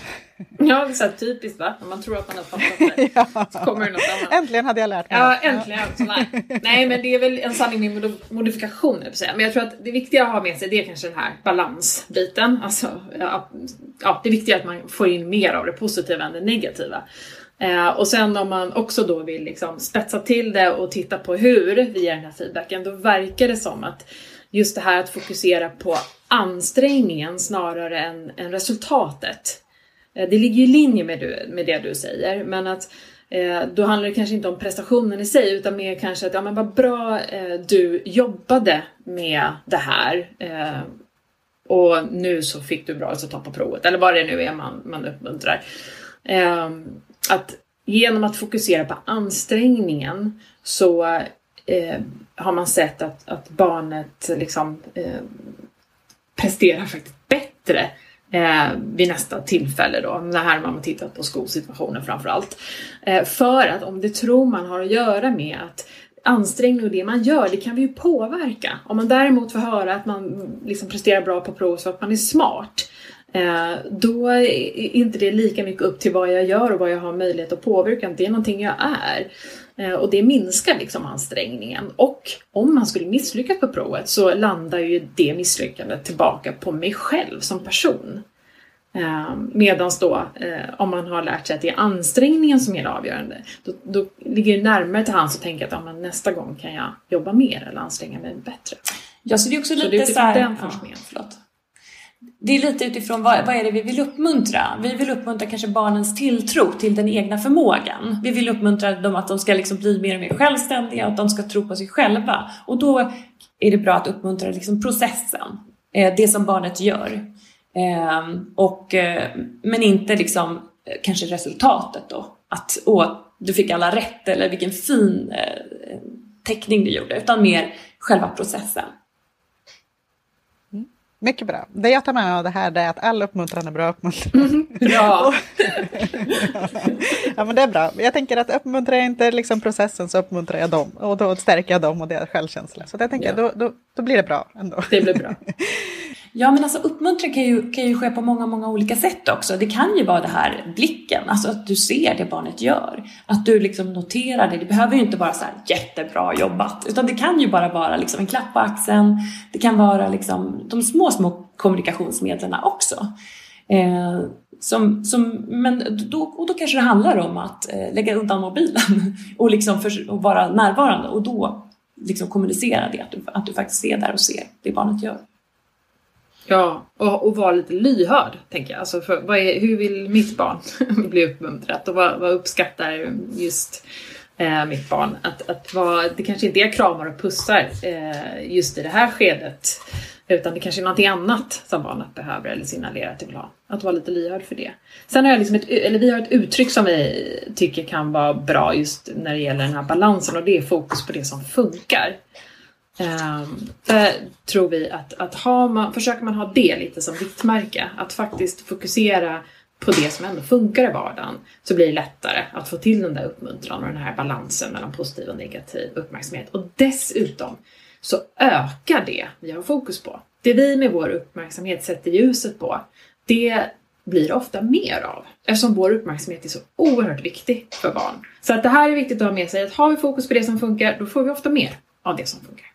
Ja, det är så här typiskt, va? Om man tror att man har fattat det, ja. Så kommer det något annat. Äntligen hade jag lärt mig. Ja, äntligen. Ja. Nej. Nej, men det är väl en sanning med modifikation, jag säga. Men jag tror att det viktiga att ha med sig, det är kanske den här balansbiten. Alltså, ja, ja, det viktiga är att man får in mer av det positiva än det negativa. Eh, och sen om man också då vill liksom spetsa till det och titta på hur vi ger den här feedbacken, då verkar det som att just det här att fokusera på ansträngningen snarare än, än resultatet. Eh, det ligger i linje med, du, med det du säger, men att eh, då handlar det kanske inte om prestationen i sig, utan mer kanske att ja, men vad bra eh, du jobbade med det här eh, och nu så fick du bra resultat på provet, eller vad det nu är man, man uppmuntrar. Eh, att genom att fokusera på ansträngningen så eh, har man sett att, att barnet liksom eh, presterar faktiskt bättre eh, vid nästa tillfälle då. Det här har man tittat på skolsituationen framförallt. Eh, för att om det tror man har att göra med att ansträngning och det man gör, det kan vi ju påverka. Om man däremot får höra att man liksom presterar bra på prov så att man är smart, då är inte det lika mycket upp till vad jag gör och vad jag har möjlighet att påverka. Det är någonting jag är. Och det minskar liksom ansträngningen. Och om man skulle misslyckas på provet så landar ju det misslyckandet tillbaka på mig själv som person. Medan då, om man har lärt sig att det är ansträngningen som är det avgörande, då, då ligger det närmare till hands att tänka att ja, men nästa gång kan jag jobba mer eller anstränga mig bättre. Ja, så det är också så lite det så här... den forskningen. Ja, förlåt. Det är lite utifrån vad, vad är det vi vill uppmuntra. Vi vill uppmuntra kanske barnens tilltro till den egna förmågan. Vi vill uppmuntra dem att de ska liksom bli mer och mer självständiga och att de ska tro på sig själva. Och då är det bra att uppmuntra liksom processen. Eh, det som barnet gör. Eh, och, eh, men inte liksom, eh, kanske resultatet då. Att åh, du fick alla rätt eller vilken fin eh, teckning du gjorde. Utan mer själva processen. Mycket bra. Det jag tar med mig av det här är att all uppmuntran är bra uppmuntran. Mm. Ja. Ja, men det är bra. Jag tänker att uppmuntrar jag inte liksom processen så uppmuntrar jag dem. Och då stärker jag dem och deras självkänsla. Så det tänker ja. jag, då, då, då blir det bra ändå. Det blir bra. Ja, men alltså uppmuntran kan ju, kan ju ske på många, många olika sätt också. Det kan ju vara det här blicken, alltså att du ser det barnet gör. Att du liksom noterar det. Det behöver ju inte vara så här jättebra jobbat. Utan det kan ju bara vara liksom en klapp på axeln. Det kan vara liksom de små, små kommunikationsmedlen också. Eh, som, som, men då, och då kanske det handlar om att eh, lägga undan mobilen och, liksom för, och vara närvarande. Och då liksom kommunicera det, att du, att du faktiskt är där och ser det barnet gör. Ja, och, och vara lite lyhörd, tänker jag. Alltså för, vad är, hur vill mitt barn bli uppmuntrat? Och vad, vad uppskattar just eh, mitt barn? Att, att vara, det kanske inte är kramar och pussar eh, just i det här skedet. Utan det kanske är något annat som barnet behöver eller signalerar till plan. Att vara lite lyhörd för det. Sen har jag liksom ett, eller vi har ett uttryck som vi tycker kan vara bra just när det gäller den här balansen. Och det är fokus på det som funkar. Um, där tror vi att, att ha man, försöker man ha det lite som riktmärke, att faktiskt fokusera på det som ändå funkar i vardagen, så blir det lättare att få till den där uppmuntran och den här balansen mellan positiv och negativ uppmärksamhet. Och dessutom så ökar det vi har fokus på. Det vi med vår uppmärksamhet sätter ljuset på, det blir ofta mer av, eftersom vår uppmärksamhet är så oerhört viktig för barn. Så att det här är viktigt att ha med sig, att har vi fokus på det som funkar, då får vi ofta mer av det som funkar.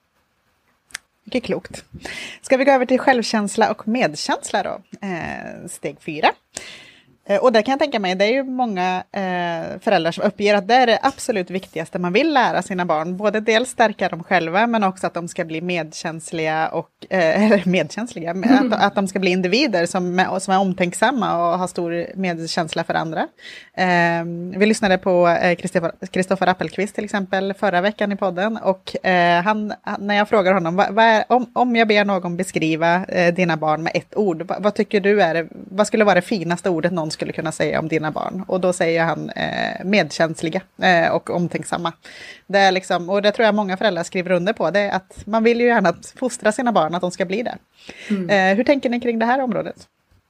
Mycket klokt. Ska vi gå över till självkänsla och medkänsla då? Eh, steg fyra. Eh, och där kan jag tänka mig, det är ju många eh, föräldrar som uppger att det är det absolut viktigaste man vill lära sina barn. Både dels stärka dem själva, men också att de ska bli medkänsliga och eh, medkänsliga. Mm. Att, att de ska bli individer som, som är omtänksamma och har stor medkänsla för andra. Eh, vi lyssnade på Kristoffer eh, Appelqvist till exempel förra veckan i podden. Och eh, han, när jag frågar honom, vad, vad är, om, om jag ber någon beskriva eh, dina barn med ett ord, vad, vad tycker du är, vad skulle vara det finaste ordet någon skulle kunna säga om dina barn? Och då säger han eh, medkänsliga eh, och omtänksamma. Det är liksom, och det tror jag många föräldrar skriver under på, det är att man vill ju gärna fostra sina barn att de ska bli det. Mm. Eh, hur tänker ni kring det här området?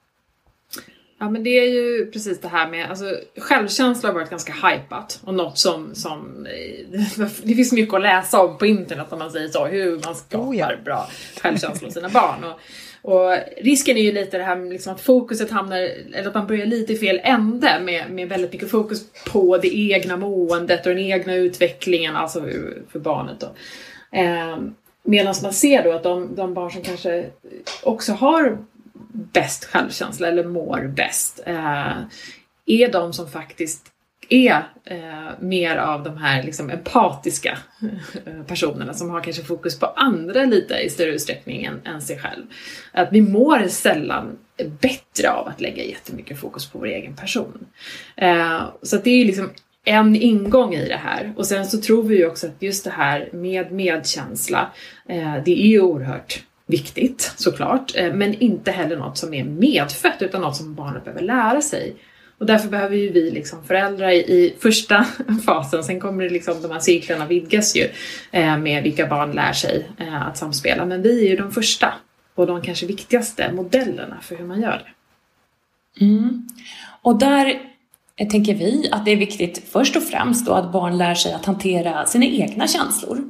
Ja, men det är ju precis det här med, alltså självkänsla har varit ganska hypat och något som, som det finns mycket att läsa om på internet om man säger så, hur man skapar oh, ja. bra självkänsla hos sina barn. Och, och risken är ju lite det här liksom att fokuset hamnar, eller att man börjar lite i fel ände med, med väldigt mycket fokus på det egna måendet och den egna utvecklingen, alltså för barnet då. Eh, medan man ser då att de, de barn som kanske också har bäst självkänsla eller mår bäst eh, är de som faktiskt är eh, mer av de här liksom empatiska personerna som har kanske fokus på andra lite i större utsträckning än, än sig själv. Att vi mår sällan bättre av att lägga jättemycket fokus på vår egen person. Eh, så att det är liksom en ingång i det här. Och sen så tror vi ju också att just det här med medkänsla, eh, det är ju oerhört viktigt såklart, men inte heller något som är medfött utan något som barnet behöver lära sig. Och därför behöver ju vi liksom föräldrar i första fasen, sen kommer det liksom, de här cirklarna vidgas ju med vilka barn lär sig att samspela. Men vi är ju de första och de kanske viktigaste modellerna för hur man gör det. Mm. Och där tänker vi att det är viktigt först och främst då att barn lär sig att hantera sina egna känslor.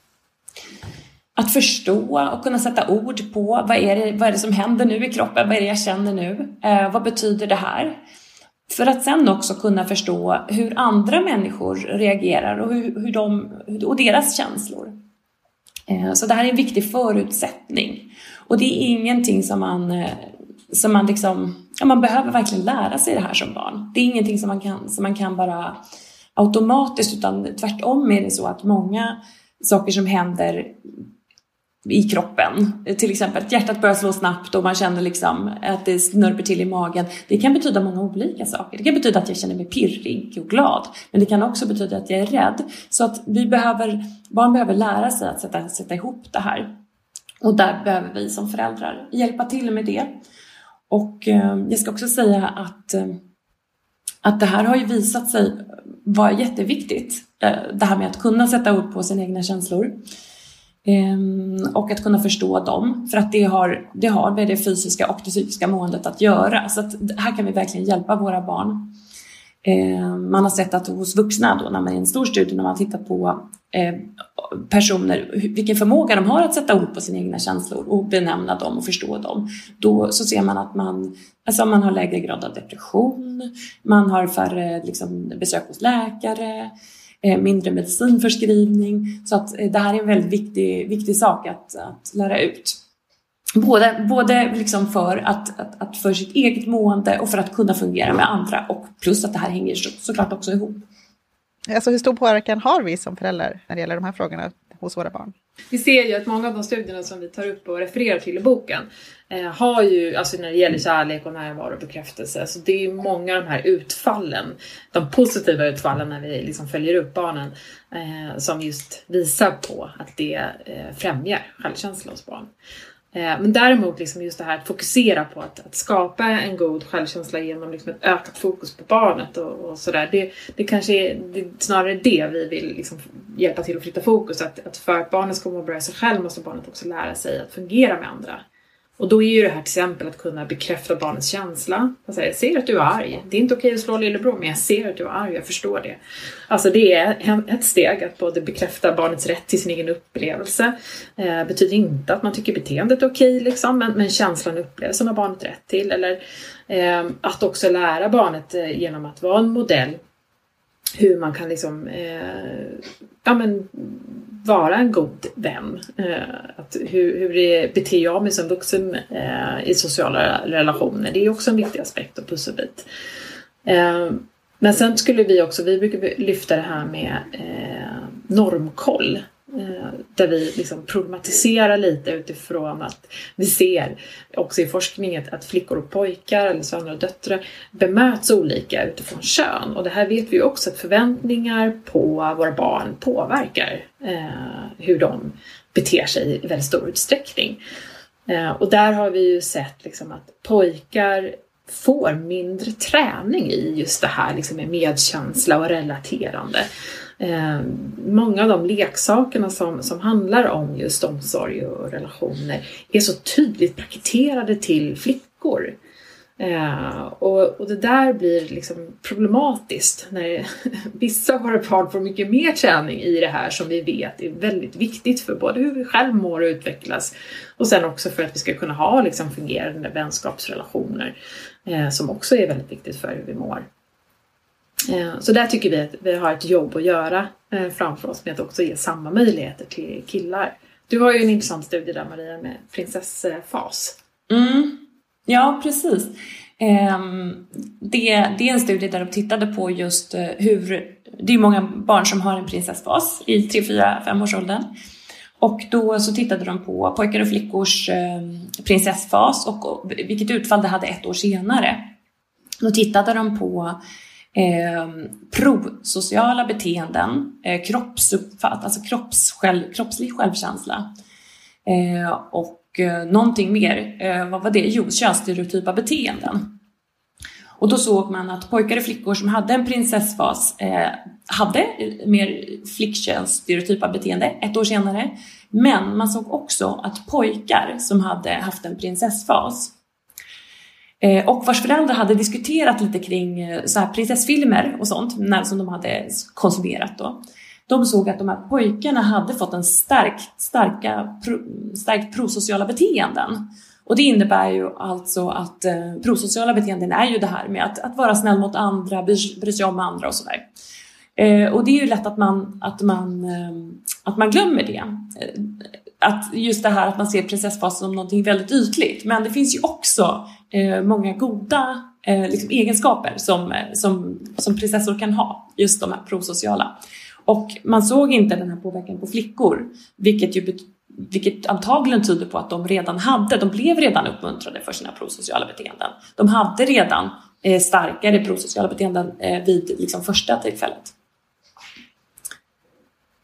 Att förstå och kunna sätta ord på vad är det, vad är det som händer nu i kroppen, vad är det jag känner nu, eh, vad betyder det här? För att sen också kunna förstå hur andra människor reagerar och, hur, hur de, och deras känslor. Eh, så det här är en viktig förutsättning. Och det är ingenting som man, eh, som man liksom, ja, man behöver verkligen lära sig det här som barn. Det är ingenting som man kan, som man kan bara automatiskt, utan tvärtom är det så att många saker som händer i kroppen, till exempel att hjärtat börjar slå snabbt och man känner liksom att det snurper till i magen, det kan betyda många olika saker. Det kan betyda att jag känner mig pirrig och glad, men det kan också betyda att jag är rädd. Så att vi behöver, barn behöver lära sig att sätta, sätta ihop det här, och där behöver vi som föräldrar hjälpa till med det. Och eh, jag ska också säga att eh, att det här har ju visat sig vara jätteviktigt, eh, det här med att kunna sätta ord på sina egna känslor. Och att kunna förstå dem, för att det har, det har med det fysiska och det psykiska måendet att göra. Så att här kan vi verkligen hjälpa våra barn. Man har sett att hos vuxna då, när man är i en stor studie, när man tittar på personer, vilken förmåga de har att sätta ord på sina egna känslor och benämna dem och förstå dem, då så ser man att man, alltså man har lägre grad av depression, man har färre liksom, besök hos läkare, mindre medicinförskrivning. Så att det här är en väldigt viktig, viktig sak att, att lära ut. Både, både liksom för, att, att, att för sitt eget mående och för att kunna fungera med andra. Och plus att det här hänger så, såklart också ihop. Alltså hur stor påverkan har vi som föräldrar när det gäller de här frågorna hos våra barn? Vi ser ju att många av de studierna som vi tar upp och refererar till i boken eh, har ju, alltså när det gäller kärlek och närvaro och bekräftelse, så det är ju många av de här utfallen, de positiva utfallen när vi liksom följer upp barnen, eh, som just visar på att det eh, främjar självkänsla hos barn. Men däremot liksom just det här att fokusera på att, att skapa en god självkänsla genom liksom ett ökat fokus på barnet och, och sådär. Det, det kanske är, det är snarare det vi vill liksom hjälpa till att flytta fokus. Att, att för att barnet ska må bra i sig själv måste barnet också lära sig att fungera med andra. Och då är ju det här till exempel att kunna bekräfta barnets känsla. Jag säger, jag ser att du är arg. Det är inte okej att slå lillebror, men jag ser att du är arg. Jag förstår det. Alltså det är ett steg att både bekräfta barnets rätt till sin egen upplevelse. Eh, betyder inte att man tycker beteendet är okej, liksom, men, men känslan och upplevelsen har barnet rätt till. Eller eh, att också lära barnet eh, genom att vara en modell. Hur man kan liksom... Eh, ja men... vara en god vän. Att hur, hur det beter jag mig som vuxen eh, i sociala relationer. Det är också en viktig aspekt och pusselbit. Eh, men sen skulle vi också, vi brukar lyfta det här med eh, normkoll. Eh, där vi liksom problematiserar lite utifrån att vi ser också i forskningen att flickor och pojkar eller söner och döttrar bemöts olika utifrån kön. Och det här vet vi också att förväntningar på våra barn påverkar eh, hur de beter sig i väldigt stor utsträckning. Eh, och där har vi ju sett liksom att pojkar får mindre träning i just det här liksom med medkänsla och relaterande. Eh, många av de leksakerna som, som handlar om just omsorg och relationer är så tydligt paketerade till flickor. Eh, och, och det där blir liksom problematiskt när vissa av våra barn får mycket mer träning i det här som vi vet är väldigt viktigt för både hur vi själv mår och utvecklas och sen också för att vi ska kunna ha liksom fungerande vänskapsrelationer eh, som också är väldigt viktigt för hur vi mår. Så där tycker vi att vi har ett jobb att göra framför oss med att också ge samma möjligheter till killar. Du har ju en intressant studie där, Maria, med prinsessfas. Mm. Ja, precis. Det, det är en studie där de tittade på just hur... Det är många barn som har en prinsessfas i tre, fyra, fem års åldern. Och då så tittade de på pojkar och flickors prinsessfas och vilket utfall det hade ett år senare. Då tittade de på... Eh, prosociala beteenden, eh, kroppsuppfatt, alltså kropps, själv, kroppslig självkänsla eh, och eh, någonting mer, eh, vad var det? Jo, könsstereotypa beteenden. Och då såg man att pojkar och flickor som hade en prinsessfas eh, hade mer flickkönsstereotypa beteende ett år senare, men man såg också att pojkar som hade haft en prinsessfas och vars föräldrar hade diskuterat lite kring så här prinsessfilmer och sånt när, som de hade konsumerat då. De såg att de här pojkarna hade fått en stark, starka, pro, starkt prosociala beteenden. Och det innebär ju alltså att eh, prosociala beteenden är ju det här med att, att vara snäll mot andra, bry, bry sig om andra och sådär. Eh, och det är ju lätt att man, att man, eh, att man glömmer det. Eh, att just det här att man ser prinsessfasen som någonting väldigt ytligt. Men det finns ju också eh, många goda eh, liksom egenskaper som, som, som prinsessor kan ha. Just de här prosociala. Och man såg inte den här påverkan på flickor. Vilket, ju, vilket antagligen tyder på att de redan hade. De blev redan uppmuntrade för sina prosociala beteenden. De hade redan eh, starkare prosociala beteenden eh, vid liksom, första tillfället.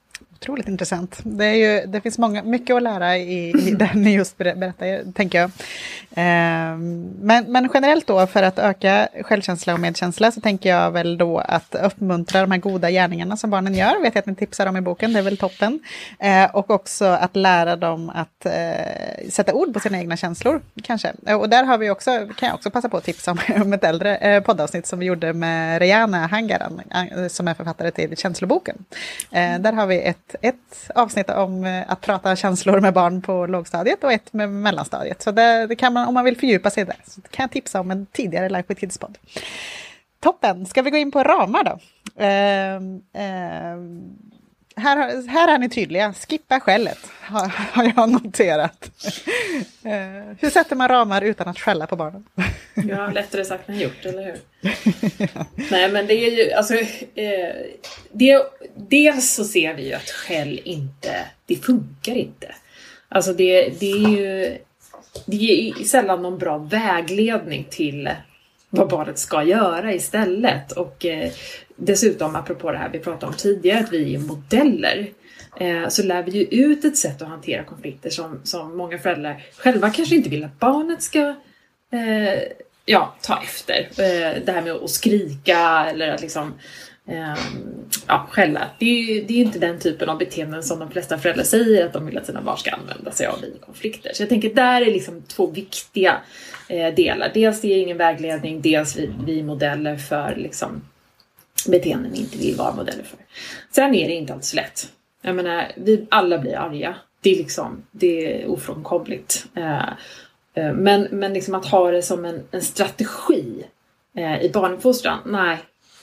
otroligt intressant. Det, är ju, det finns många, mycket att lära i, i det ni just berättar, tänker jag. Eh, men, men generellt då, för att öka självkänsla och medkänsla, så tänker jag väl då att uppmuntra de här goda gärningarna som barnen gör. Vet jag att ni tipsar om i boken, det är väl toppen. Eh, och också att lära dem att eh, sätta ord på sina egna känslor, kanske. Och där har vi också, kan jag också passa på att tipsa om, om ett äldre eh, poddavsnitt som vi gjorde med Rejana Hangaran, eh, som är författare till Känsloboken. Eh, där har vi ett, ett avsnitt om eh, att prata känslor med barn på lågstadiet och ett med mellanstadiet. Så det, det kan man, om man vill fördjupa sig där, så kan jag tipsa om en tidigare Life with Kids-podd. Toppen! Ska vi gå in på ramar då? Eh, eh, Här, här är ni tydliga. Skippa skället, har, har jag noterat. Eh, hur sätter man ramar utan att skälla på barnen? Ja, lättare sagt än gjort, eller hur? Ja. Nej, men det är ju, alltså, eh, det, dels så ser vi ju att skäll inte, det funkar inte. Alltså det, det är ju, det är sällan någon bra vägledning till vad barnet ska göra istället. Och eh, dessutom, apropå det här vi pratade om tidigare, att vi är modeller, eh, så lär vi ju ut ett sätt att hantera konflikter som, som många föräldrar själva kanske inte vill att barnet ska eh, ja, ta efter. Eh, det här med att skrika eller att liksom eh, ja, skälla. Det är, det är inte den typen av beteenden som de flesta föräldrar säger att de vill att sina barn ska använda sig av i konflikter. Så jag tänker att där är liksom två viktiga eh, delar. Dels det är ingen vägledning, dels vi, vi modeller för liksom beteenden vi inte vill vara modeller för. Sen är det inte alls lätt. Jag menar, vi alla blir arga. Det är liksom, det är ofrånkomligt. Eh, eh, men, men liksom att ha det som en, en strategi eh, i barnuppfostran, nej.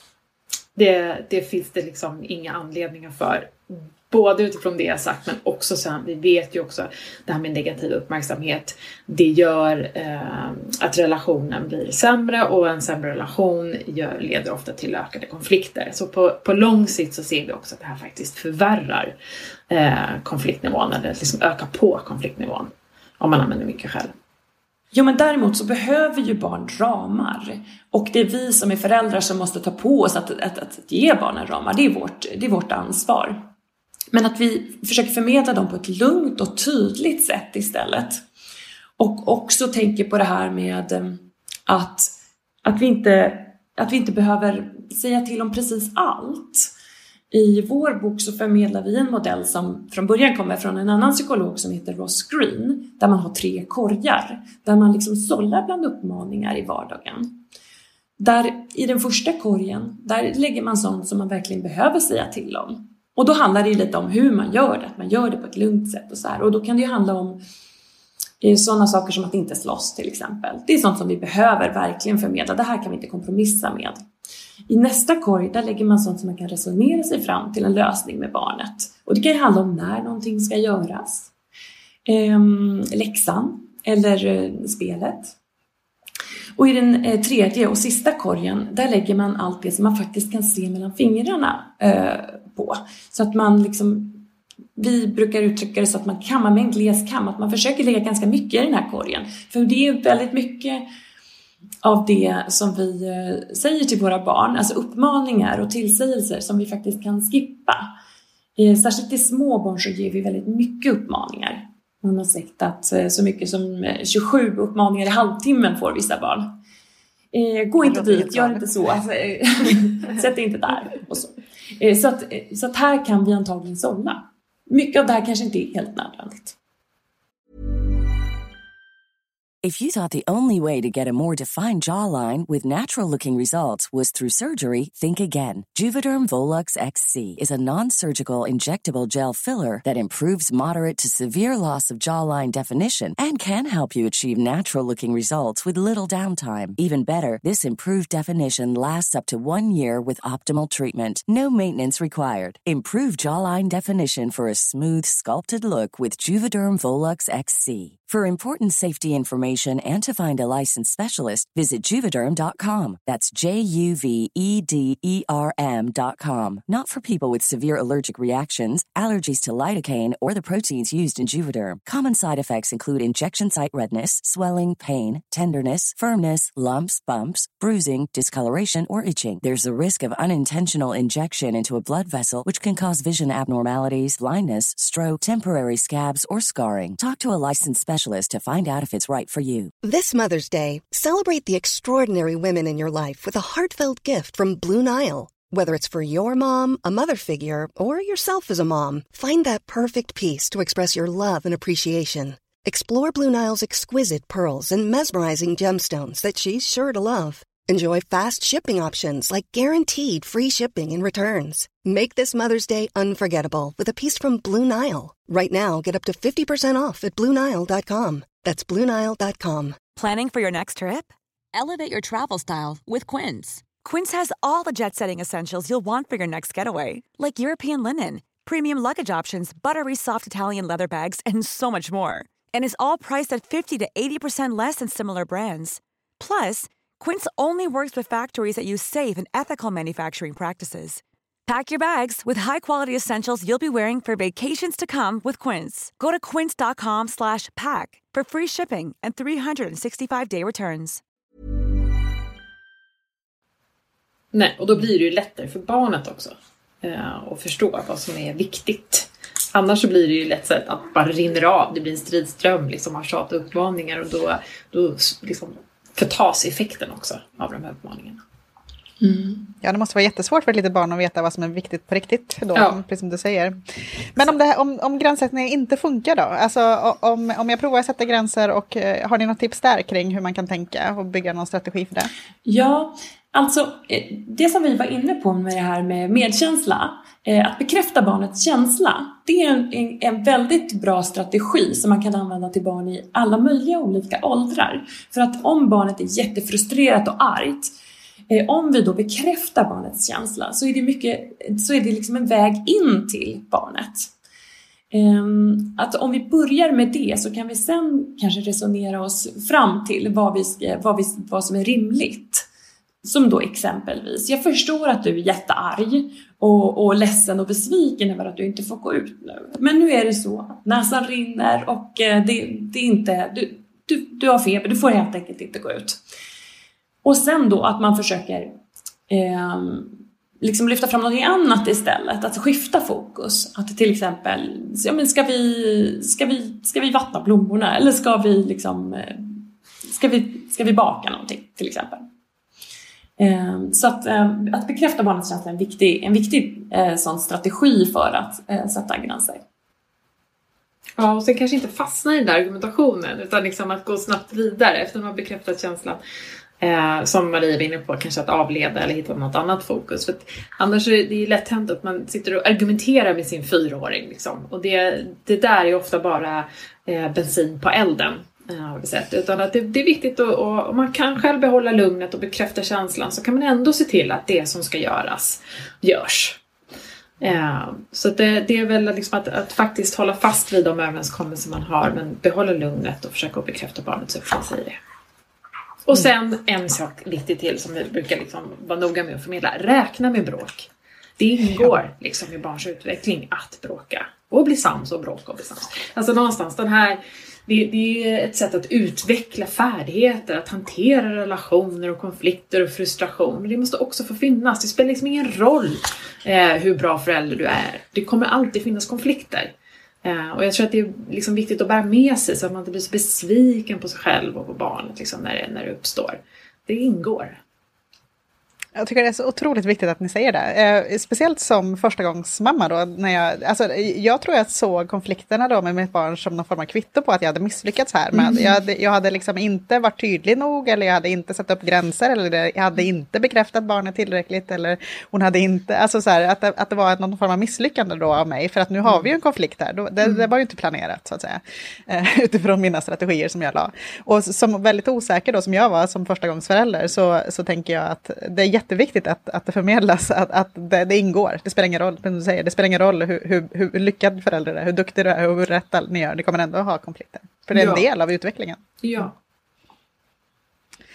Det, det finns det liksom inga anledningar för. Både utifrån det jag sagt, men också sen, vi vet ju också det här med negativ uppmärksamhet. Det gör eh, att relationen blir sämre, och en sämre relation gör, leder ofta till ökade konflikter. Så på, på lång sikt så ser vi också att det här faktiskt förvärrar eh, konfliktnivån, eller liksom ökar på konfliktnivån om man använder mycket själv. Jo, men däremot så behöver ju barn ramar. Och det är vi som är föräldrar som måste ta på oss att, att, att ge barnen ramar. Det är, vårt, det är vårt ansvar. Men att vi försöker förmedla dem på ett lugnt och tydligt sätt istället. Och också tänker på det här med att, att, vi, inte, att vi inte behöver säga till om precis allt. I vår bok så förmedlar vi en modell som från början kommer från en annan psykolog som heter Ross Green. Där man har tre korgar. Där man liksom sållar bland uppmaningar i vardagen. Där i den första korgen, där lägger man sånt som man verkligen behöver säga till om. Och då handlar det lite om hur man gör det. Att man gör det på ett lugnt sätt och så här. Och då kan det ju handla om sådana saker som att inte slåss till exempel. Det är sånt som vi behöver verkligen förmedla. Det här kan vi inte kompromissa med. I nästa korg, där lägger man sånt som man kan resonera sig fram till en lösning med barnet. Och det kan ju handla om när någonting ska göras. Ehm, läxan eller eh, spelet. Och i den eh, tredje och sista korgen, där lägger man allt det som man faktiskt kan se mellan fingrarna eh, på. Så att man liksom, vi brukar uttrycka det så att man kammar med en gläskam. Att man försöker lägga ganska mycket i den här korgen. För det är väldigt mycket av det som vi säger till våra barn, alltså uppmaningar och tillsägelser som vi faktiskt kan skippa. Särskilt till små barn så ger vi väldigt mycket uppmaningar. Man har sagt att så mycket som tjugosju uppmaningar i halvtimmen får vissa barn. Gå inte dit, gör inte så. Alltså, sätt inte där. Och så. Så, att, så att här kan vi antagligen sålla. Mycket av det här kanske inte är helt nödvändigt. If you thought the only way to get a more defined jawline with natural-looking results was through surgery, think again. Juvederm Volux X C is a non-surgical injectable gel filler that improves moderate to severe loss of jawline definition and can help you achieve natural-looking results with little downtime. Even better, this improved definition lasts up to one year with optimal treatment. No maintenance required. Improve jawline definition for a smooth, sculpted look with Juvederm Volux X C. For important safety information information and to find a licensed specialist, visit Juvederm dot com. That's J U V E D E R M dot com. Not for people with severe allergic reactions, allergies to lidocaine, or the proteins used in Juvederm. Common side effects include injection site redness, swelling, pain, tenderness, firmness, lumps, bumps, bruising, discoloration, or itching. There's a risk of unintentional injection into a blood vessel, which can cause vision abnormalities, blindness, stroke, temporary scabs, or scarring. Talk to a licensed specialist to find out if it's right for you. This Mother's Day, celebrate the extraordinary women in your life with a heartfelt gift from Blue Nile. Whether it's for your mom, a mother figure, or yourself as a mom, find that perfect piece to express your love and appreciation. Explore Blue Nile's exquisite pearls and mesmerizing gemstones that she's sure to love. Enjoy fast shipping options like guaranteed free shipping and returns. Make this Mother's Day unforgettable with a piece from Blue Nile. Right now, get up to fifty percent off at Blue Nile dot com. That's Blue Nile dot com. Planning for your next trip? Elevate your travel style with Quince. Quince has all the jet-setting essentials you'll want for your next getaway, like European linen, premium luggage options, buttery soft Italian leather bags, and so much more. And is all priced at fifty to eighty percent less than similar brands. Plus, Quince only works with factories that use safe and ethical manufacturing practices. Pack your bags with high-quality essentials you'll be wearing for vacations to come with Quince. Go to quince dot com slash pack for free shipping and three sixty-five day returns. Nej, och då blir det ju lättare för barnet också eh, att förstå vad som är viktigt. Annars så blir det ju lätt så att bara rinner av. Det blir en stridström liksom, av tjat och uppmaningar, och då, då liksom förtas effekten också av de här uppmaningarna. Mm. Ja, det måste vara jättesvårt för ett litet barn att veta vad som är viktigt på riktigt då, ja. Precis som du säger. Men om, det här, om, om gränssättningen inte funkar då? Alltså om, om jag provar att sätta gränser, och eh, har ni något tips där kring hur man kan tänka och bygga någon strategi för det? Ja, alltså det som vi var inne på med det här med medkänsla, att bekräfta barnets känsla, det är en, en, en väldigt bra strategi som man kan använda till barn i alla möjliga olika åldrar. För att om barnet är jättefrustrerat och argt, eh, om vi då bekräftar barnets känsla, så är det, mycket, så är det liksom en väg in till barnet. Eh, att om vi börjar med det, så kan vi sen kanske resonera oss fram till vad, vi ska, vad, vi, vad som är rimligt. Som då exempelvis, jag förstår att du är jättearg och, och ledsen och besviken över att du inte får gå ut nu. Men nu är det så att näsan rinner och det, det är inte, du, du, du har feber, du får helt enkelt inte gå ut. Och sen då att man försöker eh, liksom lyfta fram något annat istället, att skifta fokus. Att till exempel, ja, men ska, vi, ska, vi, ska vi vattna blommorna, eller ska vi, liksom, ska vi, ska vi baka någonting till exempel. Så att, att bekräfta barnets känsla är en viktig, en viktig eh, sån strategi för att eh, sätta gränser. Ja, och sen kanske inte fastna i den där argumentationen, utan liksom att gå snabbt vidare efter man har bekräftat känslan. Eh, som Maria var inne på, kanske att avleda eller hitta något annat fokus. För att annars är det, det är lätt hänt att man sitter och argumenterar med sin fyraåring. Liksom. Och det, det där är ofta bara eh, bensin på elden. Har vi sett. Utan att det, det är viktigt att, och, och man kan själv behålla lugnet och bekräfta känslan, så kan man ändå se till att det som ska göras görs. Eh, så det, det är väl liksom att, att faktiskt hålla fast vid de överenskommelser man har, men behålla lugnet och försöka bekräfta barnets uppfattning i det. Och sen en sak viktigt till som vi brukar liksom vara noga med att förmedla: räkna med bråk. Det ingår liksom i barns utveckling att bråka och bli sams och bråka och bli sams. Alltså någonstans den här, det, det är ett sätt att utveckla färdigheter, att hantera relationer och konflikter och frustration. Men det måste också få finnas. Det spelar liksom ingen roll eh, hur bra förälder du är. Det kommer alltid finnas konflikter. Eh, och jag tror att det är liksom viktigt att bära med sig, så att man inte blir så besviken på sig själv och på barnet liksom, när, det, när det uppstår. Det ingår. Jag tycker det är så otroligt viktigt att ni säger det. Eh, speciellt som förstagångsmamma då. När jag, alltså, jag tror jag såg konflikterna då med mitt barn som någon form av kvitto på att jag hade misslyckats här. Men mm. jag hade, jag hade liksom inte varit tydlig nog, eller jag hade inte satt upp gränser, eller jag hade inte bekräftat barnet tillräckligt, eller hon hade inte, alltså så här, att, det, att det var någon form av misslyckande då av mig. För att nu har vi ju en konflikt här. Då, det, mm. det var ju inte planerat så att säga. Eh, utifrån mina strategier som jag la. Och som väldigt osäker då som jag var som förstagångsförälder, så, så tänker jag att det är jätteviktigt att, att det förmedlas, att, att det, det ingår. Det spelar ingen roll, som du säger, det spelar ingen roll hur, hur, hur lyckad förälder är, hur duktig du är och hur rätt ni gör. Det kommer ändå att ha konflikter. För det är en ja. del av utvecklingen. Ja,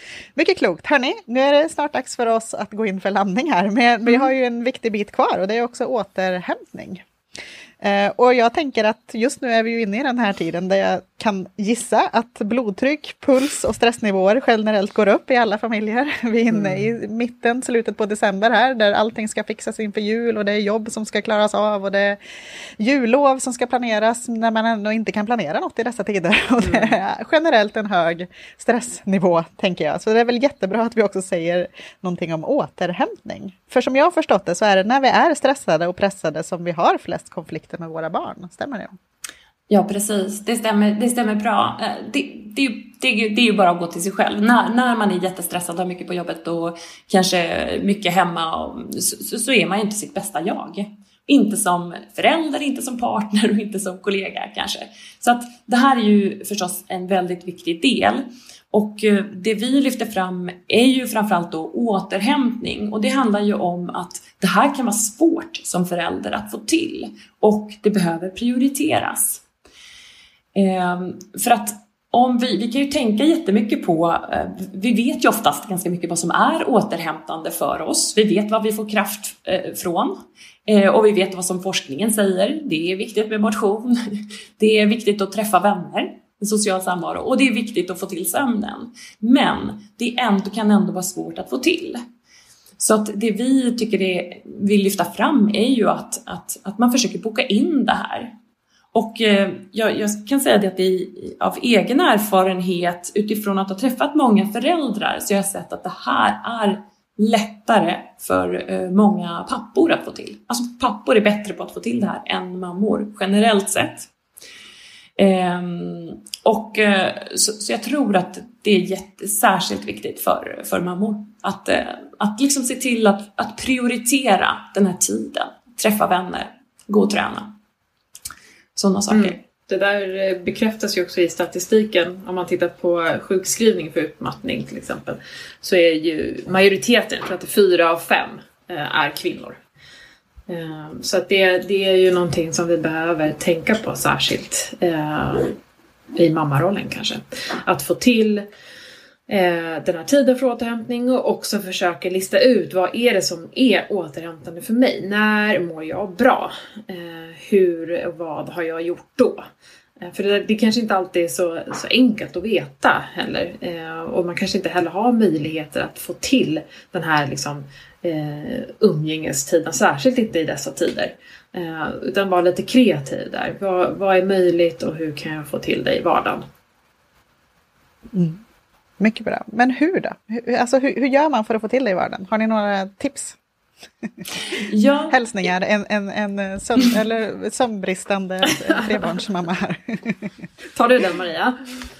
Mycket klokt. Hörrni, nu är det snart dags för oss att gå in för landning här. Men vi har ju en viktig bit kvar och det är också återhämtning. Eh, och jag tänker att just nu är vi ju inne i den här tiden där jag kan gissa att blodtryck, puls och stressnivåer generellt går upp i alla familjer. Vi är inne i mitten, slutet på december här, där allting ska fixas inför jul och det är jobb som ska klaras av och det är jullov som ska planeras när man ändå inte kan planera något i dessa tider. Och det är generellt en hög stressnivå, tänker jag. Så det är väl jättebra att vi också säger någonting om återhämtning. För som jag har förstått det så är det när vi är stressade och pressade som vi har flest konflikter med våra barn. Stämmer det? Ja, precis. Det stämmer, det stämmer bra. Det, det, det, det är ju bara att gå till sig själv. När, när man är jättestressad och har mycket på jobbet och kanske mycket hemma och, så, så är man ju inte sitt bästa jag. Inte som förälder, inte som partner och inte som kollega kanske. Så att det här är ju förstås en väldigt viktig del. Och det vi lyfter fram är ju framförallt då återhämtning. Och det handlar ju om att det här kan vara svårt som förälder att få till. Och det behöver prioriteras. Eh, för att om vi, vi kan ju tänka jättemycket på, eh, vi vet ju oftast ganska mycket vad som är återhämtande för oss. Vi vet vad vi får kraft eh, från. Eh, och vi vet vad som forskningen säger. Det är viktigt med motion. Det är viktigt att träffa vänner. Social samvaro. Och det är viktigt att få till sömnen. Men det ändå, kan ändå vara svårt att få till. Så att det vi tycker är, vill lyfta fram är ju att, att, att man försöker boka in det här. Och eh, jag, jag kan säga det att det är, av egen erfarenhet utifrån att ha träffat många föräldrar så jag har sett att det här är lättare för eh, många pappor att få till. Alltså pappor är bättre på att få till det här än mammor generellt sett. Um, och uh, så, så jag tror att det är jätte, särskilt viktigt för, för mammor att, uh, att liksom se till att, att prioritera den här tiden, träffa vänner, gå och träna, sådana saker. Mm. Det där bekräftas ju också i statistiken. Om man tittar på sjukskrivning för utmattning till exempel, så är ju majoriteten, jag tror att det är fyra av fem, uh, är kvinnor. Så att det, det är ju någonting som vi behöver tänka på särskilt eh, i mammarollen kanske. Att få till eh, den här tiden för återhämtning och också försöka lista ut vad är det som är återhämtande för mig. När mår jag bra? Eh, hur och vad har jag gjort då? Eh, för det, det kanske inte alltid är så, så enkelt att veta heller. Eh, och man kanske inte heller har möjligheter att få till den här liksom Uh, umgängestiden, särskilt inte i dessa tider, uh, utan vara lite kreativ där. Vad, vad är möjligt och hur kan jag få till det i vardagen? Mm. Mycket bra. Men hur då? Hur, alltså, hur, hur gör man för att få till det i vardagen? Har ni några tips? Ja. Hälsningar, en, en, en söm, eller sömnbristande trebarnsmamma här. Tar du den, Maria?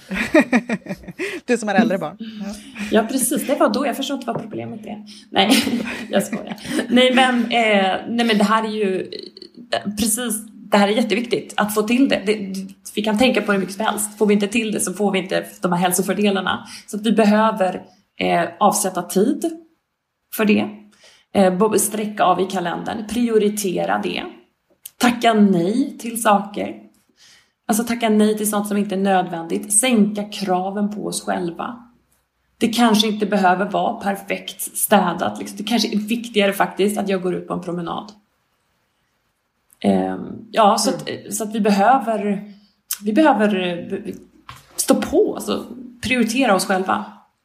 Du som har äldre barn. Ja, ja precis. Det var då jag förstår inte vad problemet är. Nej, jag skojar. Nej, men, eh, nej, men det här är ju precis, det här är jätteviktigt att få till det. det. Vi kan tänka på det mycket som helst. Får vi inte till det så får vi inte de här hälsofördelarna. Så att vi behöver eh, avsätta tid för det. Eh, sträcka av i kalendern. Prioritera det. Tacka nej till saker. Alltså tacka nej till sånt som inte är nödvändigt. Sänka kraven på oss själva. Det kanske inte behöver vara perfekt städat. Liksom. Det kanske är viktigare faktiskt att jag går ut på en promenad. Um, ja, så att, så att vi behöver vi behöver stå på. Alltså prioritera oss själva.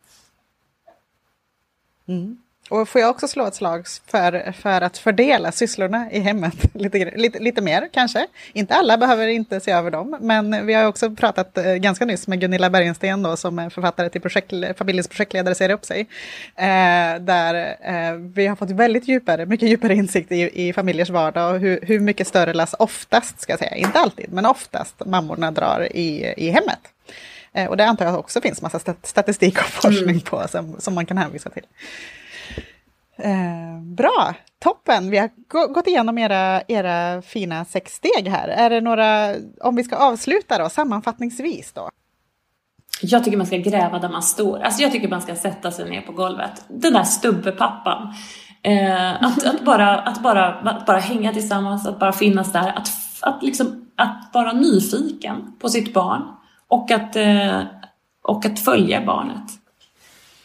Mm. Och får jag också slå ett slag för, för att fördela sysslorna i hemmet lite, lite, lite mer kanske. Inte alla behöver inte se över dem, men vi har också pratat eh, ganska nyss med Gunilla Bergensten då, som är författare till projekt, Familjens projektledare ser upp sig. Eh, där eh, vi har fått väldigt djupare, mycket djupare insikt i, i familjers vardag och hur, hur mycket större lass oftast, ska jag säga, inte alltid, men oftast mammorna drar i, i hemmet. Eh, och det antar jag också finns massa statistik och forskning mm. på som, som man kan hänvisa till. Eh, bra, toppen. Vi har g- gått igenom era, era fina sex steg här. Är det några, om vi ska avsluta då, sammanfattningsvis då? Jag tycker man ska gräva där man står. Alltså jag tycker man ska sätta sig ner på golvet. Den där stubbepappan. Eh, att, att, bara, att, bara, att bara hänga tillsammans, att bara finnas där. Att, att, liksom, att vara nyfiken på sitt barn. Och att, eh, och att följa barnet.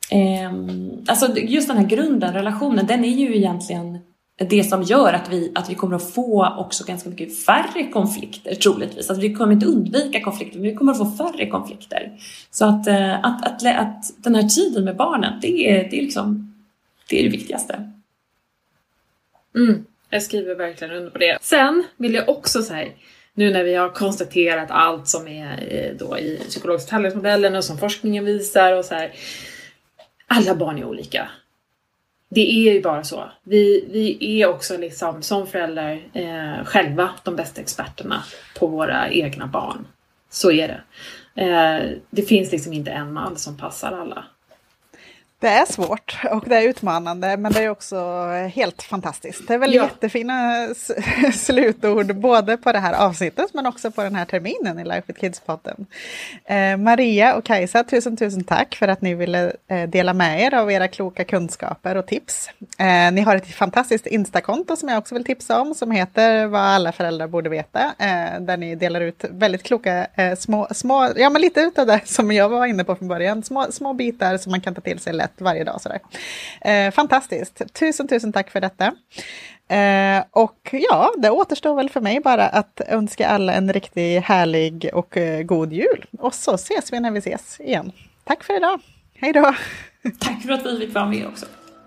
eh, alltså just den här grunden, relationen, den är ju egentligen det som gör att vi, att vi kommer att få också ganska mycket färre konflikter troligtvis. Alltså vi kommer inte undvika konflikter, men vi kommer att få färre konflikter. Så att, att, att, att, att den här tiden med barnen, det är, det är, liksom, det, är det viktigaste. Mm, jag skriver verkligen under på det. Sen vill jag också säga, nu när vi har konstaterat allt som är då i psykologiska tallriksmodellen och som forskningen visar och så här, alla barn är olika. Det är ju bara så. Vi, vi är också liksom som föräldrar eh, själva de bästa experterna på våra egna barn. Så är det. Eh, det finns liksom inte en mall som passar alla. Det är svårt och det är utmanande, men det är också helt fantastiskt. Det är väl ja. jättefina s- slutord både på det här avsnittet men också på den här terminen i Life with Kids-podden. Eh, Maria och Kajsa, tusen tusen tack för att ni ville eh, dela med er av era kloka kunskaper och tips. Eh, ni har ett fantastiskt Instakonto som jag också vill tipsa om som heter Vad alla föräldrar borde veta. Eh, där ni delar ut väldigt kloka eh, små, små, ja men lite utav det som jag var inne på från början. Små, små bitar som man kan ta till sig lätt varje dag sådär. Eh, fantastiskt. Tusen, tusen tack för detta. Eh, och ja, det återstår väl för mig bara att önska alla en riktigt härlig och eh, god jul. Och så ses vi när vi ses igen. Tack för idag. Hej då. Tack för att vi fick vara med också.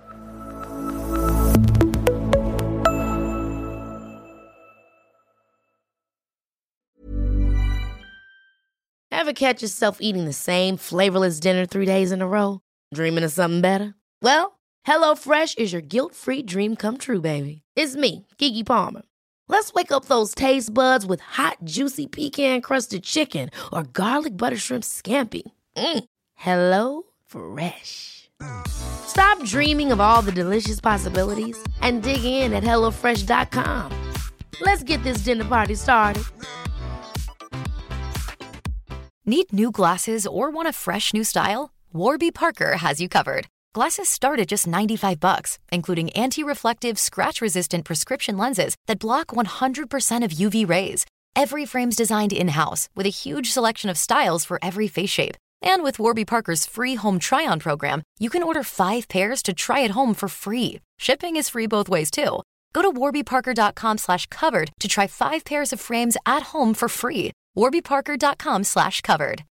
Ever catch yourself eating the same flavorless dinner three days in a row? Dreaming of something better? Well, HelloFresh is your guilt-free dream come true, baby. It's me, Keke Palmer. Let's wake up those taste buds with hot, juicy pecan-crusted chicken or garlic butter shrimp scampi. Mm. Hello Fresh. Stop dreaming of all the delicious possibilities and dig in at hello fresh dot com. Let's get this dinner party started. Need new glasses or want a fresh new style? Warby Parker has you covered. Glasses start at just ninety-five bucks, including anti-reflective, scratch-resistant prescription lenses that block one hundred percent of U V rays. Every frame's designed in-house with a huge selection of styles for every face shape. And with Warby Parker's free home try-on program, you can order five pairs to try at home for free. Shipping is free both ways, too. Go to warby parker dot com slash covered to try five pairs of frames at home for free. warby parker dot com slash covered.